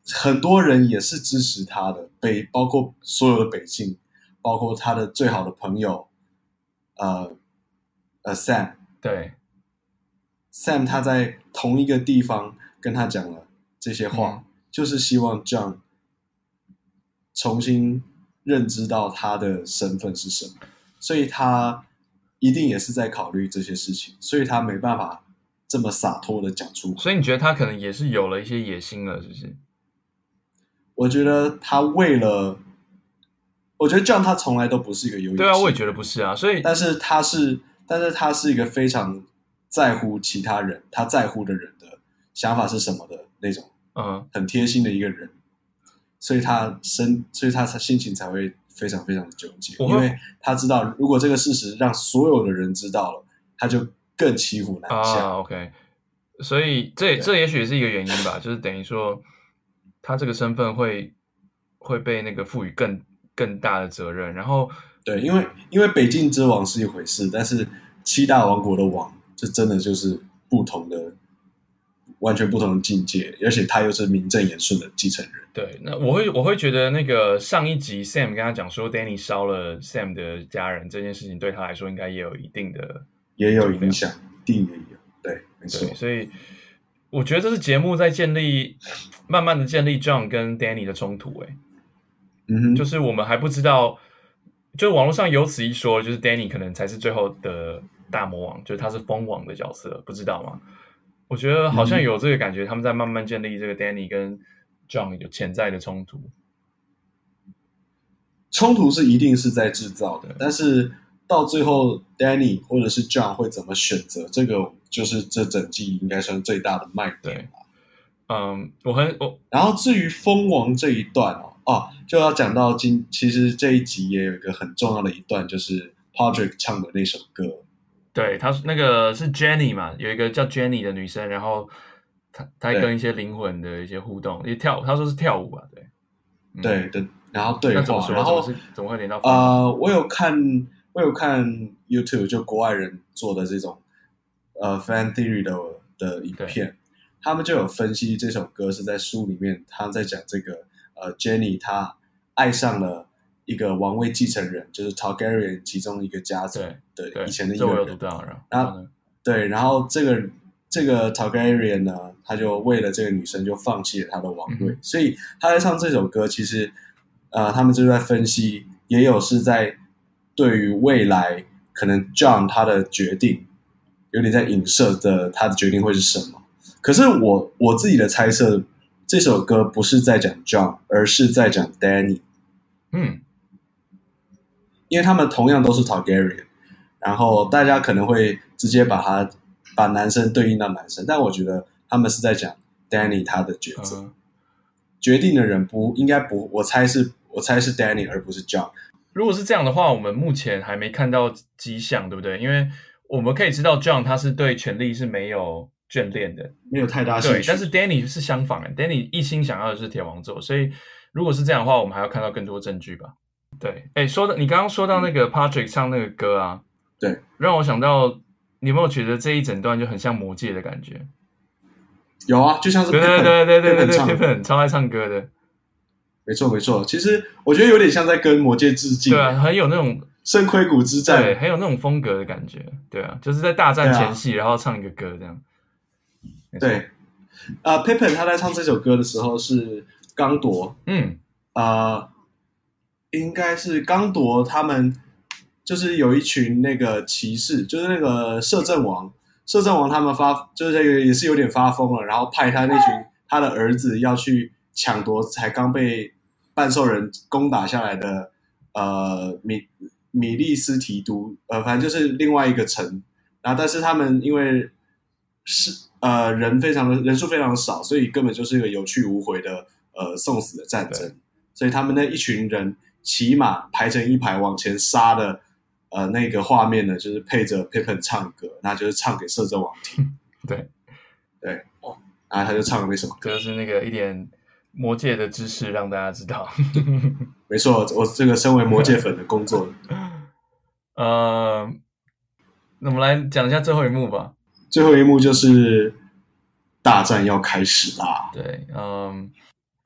很多人也是支持他的，北包括所有的北境，包括他的最好的朋友，呃呃 Sam， 对 Sam 他在同一个地方跟他讲了这些话， 嗯、 就是希望 John 重新认知到他的身份是什么，所以他一定也是在考虑这些事情，所以他没办法这么洒脱的讲出口。 所以你觉得他可能也是有了一些野心了，是不是？ 我觉得他为了，我觉得 John 他从来都不是一个有野心， 对啊，我也觉得不是啊，所以但是他是，但是他是一个非常在乎其他人，他在乎的人的想法是什么的那种， 嗯， 很贴心的一个人，所以他身，所以他心情才会非常非常的纠结，因为他知道如果这个事实让所有的人知道了，他就更骑虎难下。 啊 OK， 所以这这也许也是一个原因吧，就是等于说他这个身份会会被那个赋予更更大的责任，然后对，因为因为北境之王是一回事，但是七大王国的王，这真的就是不同的。完全不同的境界，而且他又是名正言顺的继承人。 对，那我会我会觉得那个上一集 Sam 跟他讲说 Danny 烧了 Sam 的家人这件事情，对他来说应该也有一定的也有影响，一定也有。对，没错。 所以我觉得这是节目在建立，慢慢的建立 John 跟 Danny 的冲突。哎， 嗯哼， 就是我们还不知道，就是网络上有此一说，就是 Danny 可能才是最后的大魔王，就是他是封王的角色，不知道吗？我觉得好像有这个感觉，他们在慢慢建立这个 Danny 跟 John 有潜在的冲突。 冲突是一定是在制造的，但是到最后 Danny 或者是 John 会怎么选择，这个就是这整季应该算最大的卖点。 嗯，我很我， 然后至于封王这一段哦，哦，就要讲到今，其实这一集也有一个很重要的一段，就是 Patrick 唱的那首歌。 对，他那个是 Jenny 嘛，有一个叫 Jenny 的女生，然后她她跟一些灵魂的一些互动，也跳，他说是跳舞吧，对， 嗯、对的，然后对话，然后怎么会连到？ 呃，我有看，我有看 YouTube 就国外人做的这种呃 fan theory 的的影片，他们就有分析这首歌是在书里面，他在讲这个呃 Jenny 她爱上了。一个王位继承人，就是 Targaryen 其中一个家族的以前的一个人， 这我有读到。 然后对，然后这个这个 Targaryen 呢，他就为了这个女生就放弃了他的王位，嗯、所以他在唱这首歌，其实呃，他们就在分析，也有是在对于未来可能 John 他的决定，有点在影射的他的决定会是什么。可是我我自己的猜测，这首歌不是在讲 John， 而是在讲 Danny。 嗯。 因为他们同样都是 Targaryen， 然后大家可能会直接把他把男生对应到男生，但我觉得他们是在讲 Danny 他的抉择，嗯、决定的人不应该不，我猜是我猜是 Danny 而不是 John。 如果是这样的话，我们目前还没看到迹象，对不对？因为我们可以知道 John 他是对权力是没有眷恋的， 没有太大兴趣。 对，但是 Danny 是相反的 ，Danny 一心想要的是铁王座，所以如果是这样的话，我们还要看到更多证据吧。对，哎，说的你刚刚说到那个 Patrick 唱那个歌啊， 对， 让我想到，你有没有觉得这一整段就很像魔戒的感觉？ 有啊，就像是 Pippen, 对对对对对对 Pippen 超爱唱歌的， 没错没错。其实我觉得有点像在跟魔戒致敬， 对啊，很有那种圣盔谷之战， 对，很有那种风格的感觉，对啊，就是在大战前夕，啊、然后唱一个歌这样。 对，啊、呃、，Pippen 他在唱这首歌的时候是刚铎， 嗯， 啊、呃。应该是刚铎他们就是有一群那个骑士，就是那个摄政王，摄政王他们发就是这个也是有点发疯了，然后派他那群他的儿子要去抢夺才刚被半兽人攻打下来的呃米米利斯提都，呃反正就是另外一个城，然后但是他们因为是呃人非常的人数非常少，所以根本就是一个有去无回的呃送死的战争，所以他们那一群人。骑马排成一排往前杀的，呃，那个画面呢，就是配着 Pippen 唱歌，那就是唱给摄政王听。 对， 对，然后他就唱了那首歌， 就是那个一点魔戒的知识让大家知道。 没错，我这个身为魔戒粉的工作。 呃，那我们来讲一下最后一幕吧。 最后一幕就是大战要开始啦。 对，嗯。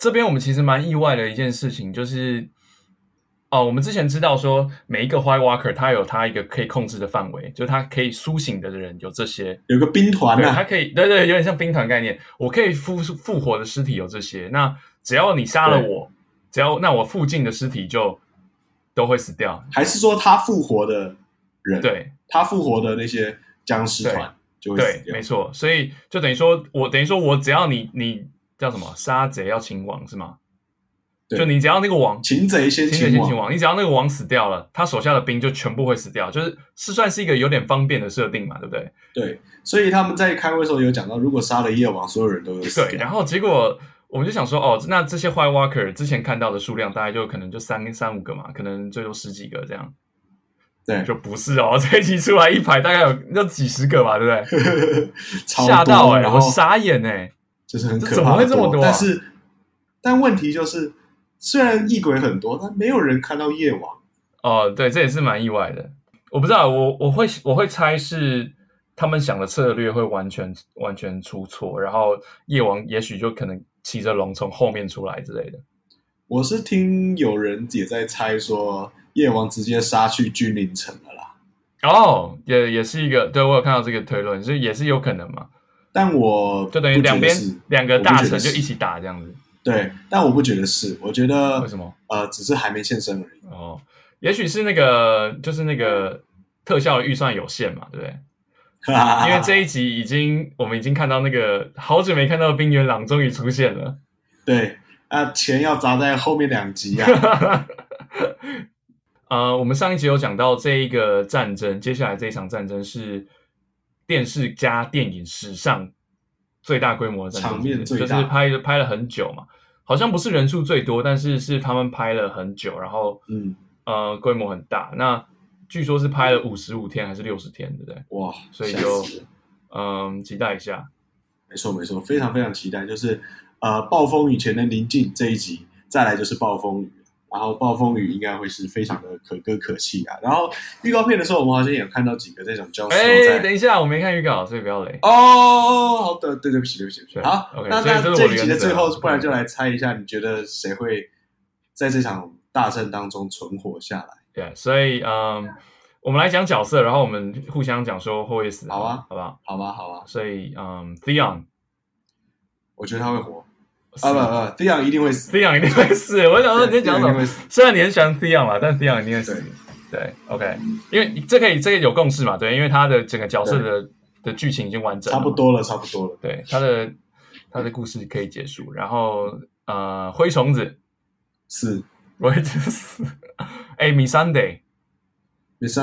这边我们其实蛮意外的一件事情，就是哦，我们之前知道说每一个 White Walker 他有他一个可以控制的范围，就是他可以苏醒的人有这些， 有个兵团对， 啊， 他可以，对对，有点像兵团概念。我可以复复活的尸体有这些，那只要你杀了我，只要那我附近的尸体就都会死掉。 还是说他复活的人， 对， 他复活的那些僵尸团就会死掉， 对，没错。所以就等于说我等于说我只要你你叫什么杀贼要擒王是吗？就你只要那个王擒贼先擒贼先擒王， 王，你只要那个王死掉了，他手下的兵就全部会死掉，就是是算是一个有点方便的设定嘛，对不对？ 对，所以他们在开会的时候有讲到，如果杀了夜王，所有人都会死掉。 对，然后结果我们就想说，哦，那这些White Walker之前看到的数量大概就可能就三三五个嘛，可能最多十几个这样。 对， 就不是哦，这一集出来一排大概有要几十个吧，对不对？ 超多吓到哎、欸， 然后我傻眼哎、欸， 就是很可怕， 怎么会这么多、啊？ 但是，但问题就是，虽然异鬼很多，但没有人看到夜王。 哦，对，这也是蛮意外的。我不知道，我我会我会猜是他们想的策略会完全完全出错，然后夜王也许就可能骑着龙从后面出来之类的。 我是听有人也在猜说，夜王直接杀去君临城了啦。 哦，也也是一个，对我有看到这个推论，所以也是有可能嘛。 但我就等于两边两个大臣就一起打这样子。 对，但我不觉得是，我觉得为什么？ 呃，只是还没现身而已。 哦，也许是那个，就是那个特效的预算有限嘛，对不对？因为这一集已经我们已经看到那个好久没看到的冰原朗终于出现了。 对，那、啊、钱要砸在后面两集啊。 呃，我们上一集有讲到这一个战争，接下来这一场战争是电视加电影史上最大规模的战争， 场面最大， 就是拍拍了很久嘛，好像不是人数最多，但是是他们拍了很久，然后嗯呃规模很大。那据说是拍了五十五天还是六十天，对不对？ 哇， 所以就嗯期待一下。 没错没错，非常非常期待，就是呃暴风雨前的宁静这一集，再来就是暴风雨。然后暴风雨应该会是非常的可歌可泣啊！然后预告片的时候，我们好像也有看到几个这种教授在。 哎，等一下，我没看预告，所以不要雷。 哦，好的，对对不起，对不起，对不起。好， okay, 那那这一集的最后， 啊不然就来猜一下，你觉得谁会在这场大战当中存活下来？ 对、yeah, 所以嗯，我们来讲角色，然后我们互相讲说会不会死。 好啊， 好不好？ 好吧，好吧。 所以嗯 ，Theon， 我觉得他会活。啊不不 ，Theon 一定会死 ，Theon 一定会死。我想说你在讲什么？虽然你很喜欢 Theon 啦，但 Theon 一定会死。对 ，OK， 因为这可以这个有共识嘛？对，因为他的整个角色的的剧情已经完整了， 差不多了，差不多了。 对，他的他的故事可以结束。然后呃，灰虫子死， 我会觉得死。哎，Missandei，Missandei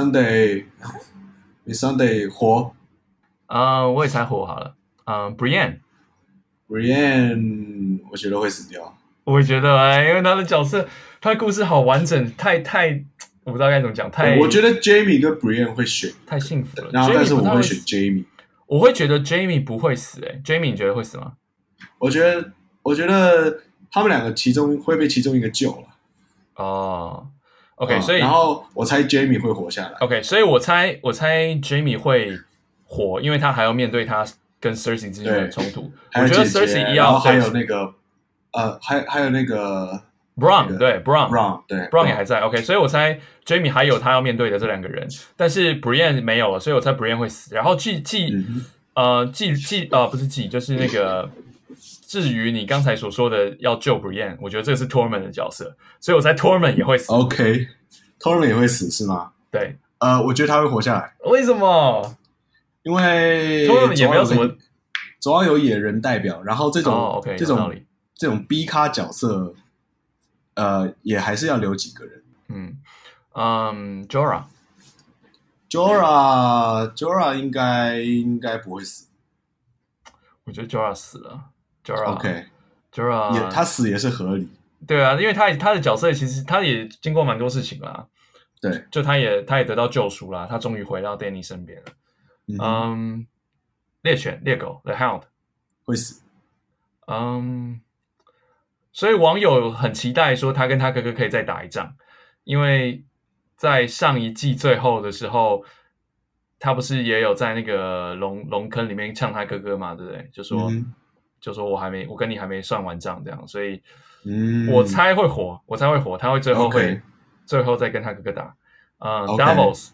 Missandei 活。 啊、呃，我也猜活好了。嗯、呃、，Brienne。 Brienne 我觉得会死掉， 我觉得哎、欸，因为他的角色，他的故事好完整，太太，我不知道该怎么讲，太。 我觉得 Jamie 跟 Brienne 会选， 太幸福了。 然后，但是我会选 Jamie， 我会觉得 Jamie 不会死、欸，哎 ，Jamie 你觉得会死吗？ 我觉得，我觉得他们两个其中会被其中一个救了。 哦 ，OK，、嗯、所以然后我猜 Jamie 会活下来。 OK， 所以我猜我猜 Jamie 会活，因为他还要面对他跟 Cersei 之间的冲突。我觉得 Cersei 然后还有那个呃，还还有那个 Bronn，、 那個、 对 Bronn Bronn 对 Bronn 也还在。OK， 所以我猜 Jamie 还有他要面对的这两个人，但是 Brienne 没有了，所以我猜 Brienne 会死。然后继继、嗯、呃继继呃不是继，就是那个。至于你刚才所说的要救 Brienne， 我觉得这个是 Tormund 的角色，所以我猜 Tormund 也会死。 OK，Tormund 也会死是吗？ 对， 呃，我觉得他会活下来。 为什么？ 因为 Tormund 也没有什么， 总要有野人代表，然后这种、 哦 okay, 这种这种 B 咖角色，呃，也还是要留几个人。 嗯嗯 ，Jorah，Jorah Jorah Jorah 应该应该不会死。 我觉得 Jorah 死了。Jorah OK Jorah 也他死也是合理。 对啊，因为他他的角色其实他也经过蛮多事情啦。 对， 就他也他也得到救赎啦，他终于回到 Dany 身边了。嗯， um, 猎犬猎狗 The Hound 会死。 嗯，所以网友很期待说他跟他哥哥可以再打一仗，因为在上一季最后的时候，他不是也有在那个龙龙坑里面呛他哥哥嘛，对不对？就说、嗯、 就说我还没，我跟你还没算完账这样，所以嗯， 我猜会火，我猜会火，他会最后会、 okay. 最后再跟他哥哥打。嗯、uh, okay. Davos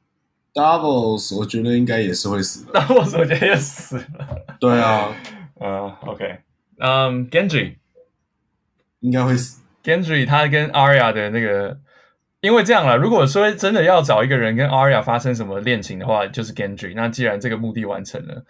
Davos 我觉得应该也是会死的。 Davos 我觉得也死了。 对啊， 呃、uh, OK， 嗯、um, Gendry 应该会死。 Gendry 他跟 Arya 的那个，因为这样啦，如果说真的要找一个人跟 Arya 发生什么恋情的话，就是 Gendry。那既然这个目的完成了，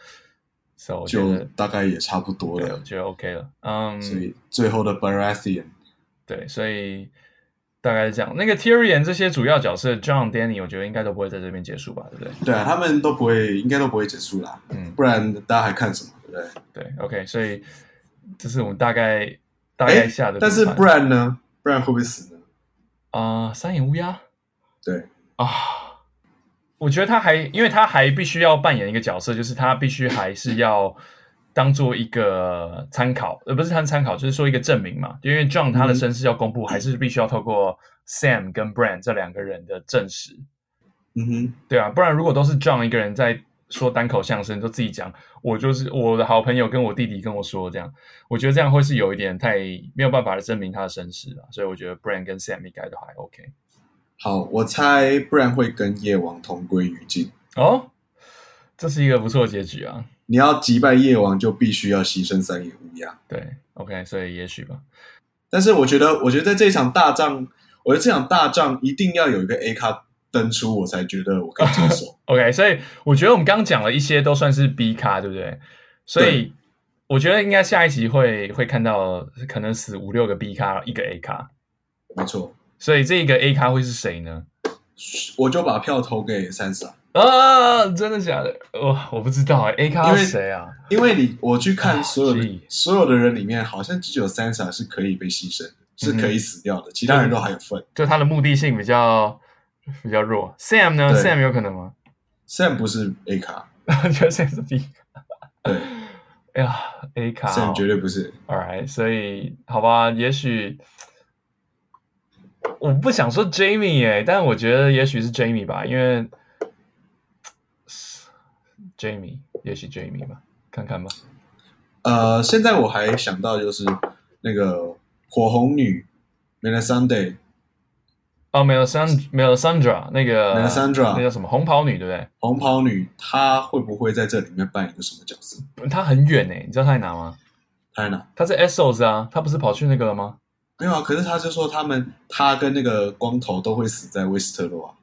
so 我觉得就大概也差不多了， 我觉得 OK 了。嗯， 所以最后的 Baratheon， 对，所以大概是这样。那个 Tyrion 这些主要角色 Jon、Dany， 我觉得应该都不会在这边结束吧，对不对？ 对啊，他们都不会，应该都不会结束啦。嗯，不然大家还看什么，对不对？ 对 ，OK， 所以这是我们大概大概下的。 但是 Bran 呢 ？Bran 会不会死呢？ 啊、呃，三眼乌鸦。 对啊，我觉得他还，因为他还必须要扮演一个角色，就是他必须还是要当做一个参考，而不是他参考，就是说一个证明嘛。因为 Jon 他的身世要公布，嗯、还是必须要透过 Sam 跟 Bran 这两个人的证实。 嗯哼， 对啊，不然如果都是 Jon 一个人在说单口相声，就自己讲，我就是我的好朋友跟我弟弟跟我说这样，我觉得这样会是有一点太没有办法证明他的身世了，所以我觉得 Bran 跟 Sam 应该都还 OK。 好，我猜 Bran 会跟夜王同归于尽。 哦，这是一个不错的结局啊！ 你要击败夜王，就必须要牺牲三眼乌鸦。 对 ，OK， 所以也许吧。 但是我觉得，我觉得在这一场大仗，我觉得这场大仗一定要有一个 A 卡登出，我才觉得我可以接受。 OK， 所以我觉得我们刚刚讲了一些都算是 B 卡，对不对？所以我觉得应该下一集会会看到可能死五六个 B 卡，一个 A 卡。 没错。 所以这个 A 卡会是谁呢？ 我就把票投给Sansa。 啊，真的假的？我我不知道哎 ，A 卡是谁啊？ 因为你我去看所有的、啊、所有的人里面，好像只有 Sansa 是可以被牺牲的，是可以死掉的，嗯、其他人都还有份。 就他的目的性比较比较弱。Sam 呢 ？Sam 有可能吗 ？Sam 不是 A 卡， 我觉得 Sam 是 B 卡。 对， 哎呀 ，A 卡、哦、 Sam 绝对不是。 All right， 所以好吧，也许。我不想说 Jamie 耶，但我觉得也许是 Jamie 吧，因为 Jamie 也许 Jamie 吧，看看吧。 呃，现在我还想到就是那个火红女 Melisandre， 哦 Melisandre Melisandre 那个 Melisandre 那叫什么红袍女对不对？ 红袍女她会不会在这里面扮演一个什么角色？ 她很远耶，你知道她在哪吗？ 她在哪？ 她在 Essos 啊，她不是跑去那个了吗？ 没有啊，可是他就说他们他跟那个光头都会死在威斯特洛啊。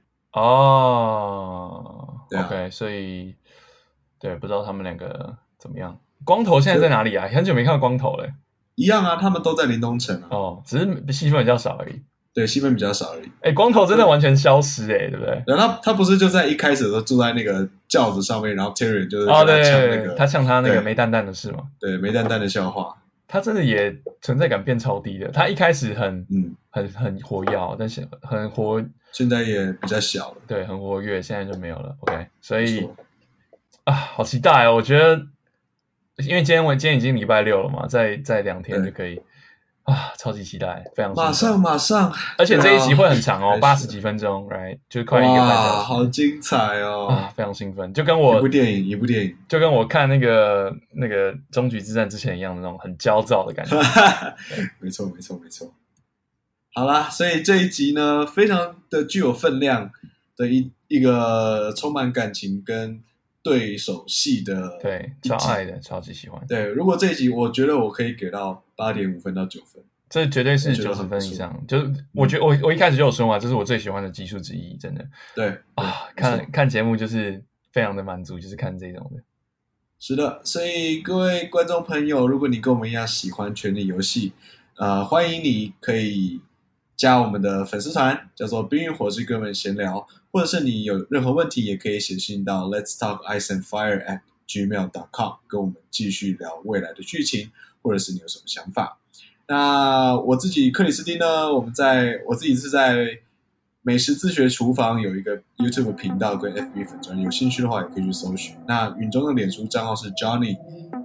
哦、oh, 啊、 ，OK， 所以对，不知道他们两个怎么样。光头现在在哪里啊？很久没看到光头了。 一样啊，他们都在林东城啊。 哦， oh, 只是戏份比较少而已。 对，戏份比较少而已。 哎、欸，光头真的完全消失哎、欸，对不对？ 然后他他不是就在一开始的时候坐在那个轿子上面，然后 Tyrion 就是哦，对呛那个， 他呛他那个没蛋蛋的事嘛。 对，没蛋蛋的笑话。 他真的也存在感变超低的。他一开始很嗯很很活跃，但是很活， 现在也比较小了。 对，很活跃，现在就没有了。OK， 所以啊，好期待哦！我觉得，因为今天我今天已经礼拜六了嘛，再再两天就可以啊，超级期待，非常马上马上， 而且这一集会很长哦，八十几分钟 ，right， 就快一个半小时， 好精彩哦！ 啊，非常兴奋，就跟我一部电影，一部电影， 就跟我看那个那个终局之战之前一样的那种很焦躁的感觉。 没错，没错，没错。好啦，所以这一集呢，非常的具有分量的一一个充满感情跟对手戏的， 对，超爱的，超级喜欢。 对，如果这一集，我觉得我可以给到八点五分到九分。 这绝对是九十分以上，就是我觉得我我一开始就有说嘛，这是我最喜欢的集数之一，真的。 对啊，看看节目就是非常的满足，就是看这种的。 是的，所以各位观众朋友，如果你跟我们一样喜欢《权力游戏》，呃，欢迎你可以加我们的粉丝团，叫做“冰与火之哥们闲聊”，或者是你有任何问题，也可以写信到 Let's Talk Ice and Fire at gmail dot com 跟我们继续聊未来的剧情，或者是你有什么想法。那我自己克里斯汀呢，我们在我自己是在美食自学厨房有一个 YouTube 频道跟 F B 粉专，有兴趣的话也可以去搜寻。那允中的脸书账号是 Johnny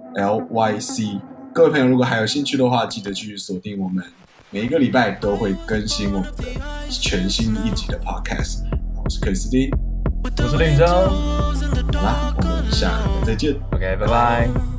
L Y C， 各位朋友如果还有兴趣的话，记得继续锁定我们，每一个礼拜都会更新我们的全新一集的 Podcast。我是克里斯汀， 我是林中， 好啦，我们下回再见 ，OK， 拜拜。